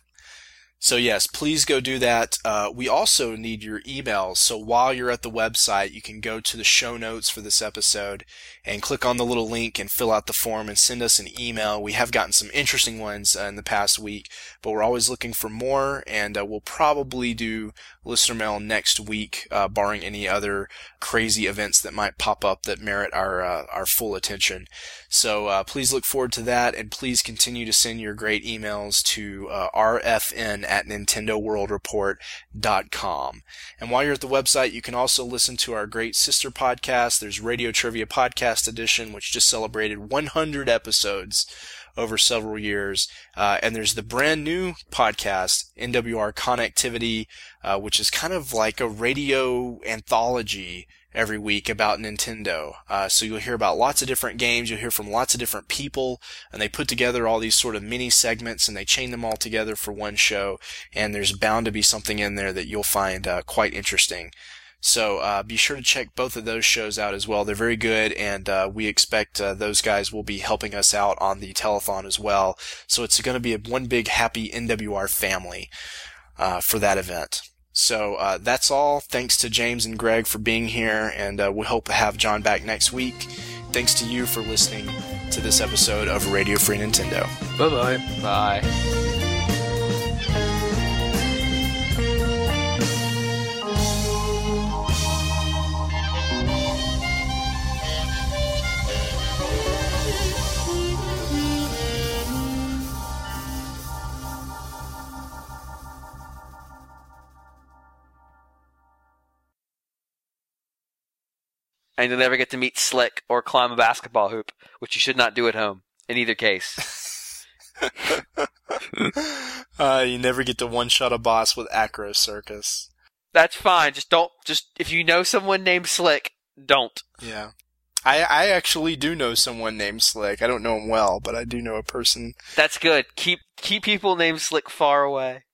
So yes, please go do that. Uh, we also need your emails. So while you're at the website, you can go to the show notes for this episode and click on the little link and fill out the form and send us an email. We have gotten some interesting ones uh, in the past week, but we're always looking for more, and uh, we'll probably do listener mail next week, uh, barring any other crazy events that might pop up that merit our uh, our full attention. So uh, please look forward to that, and please continue to send your great emails to uh, r f n at Nintendo World Report dot com. And while you're at the website, you can also listen to our great sister podcast. There's Radio Trivia Podcast Edition, which just celebrated one hundred episodes over several years. Uh, and there's the brand new podcast, N W R Connectivity, uh, which is kind of like a radio anthology every week about Nintendo. Uh, so you'll hear about lots of different games. You'll hear from lots of different people, and they put together all these sort of mini segments, and they chain them all together for one show. And there's bound to be something in there that you'll find uh, quite interesting. So uh, be sure to check both of those shows out as well. They're very good, and uh, we expect uh, those guys will be helping us out on the telethon as well. So it's going to be a one big happy N W R family uh, for that event. So uh, that's all. Thanks to James and Greg for being here, and uh, we hope to have John back next week. Thanks to you for listening to this episode of Radio Free Nintendo. Bye-bye. Bye. And you'll never get to meet Slick or climb a basketball hoop, which you should not do at home, in either case. uh, you never get to one-shot a boss with Acro Circus. That's fine. Just don't, just, if you know someone named Slick, don't. Yeah. I, I actually do know someone named Slick. I don't know him well, but I do know a person. That's good. Keep, keep people named Slick far away.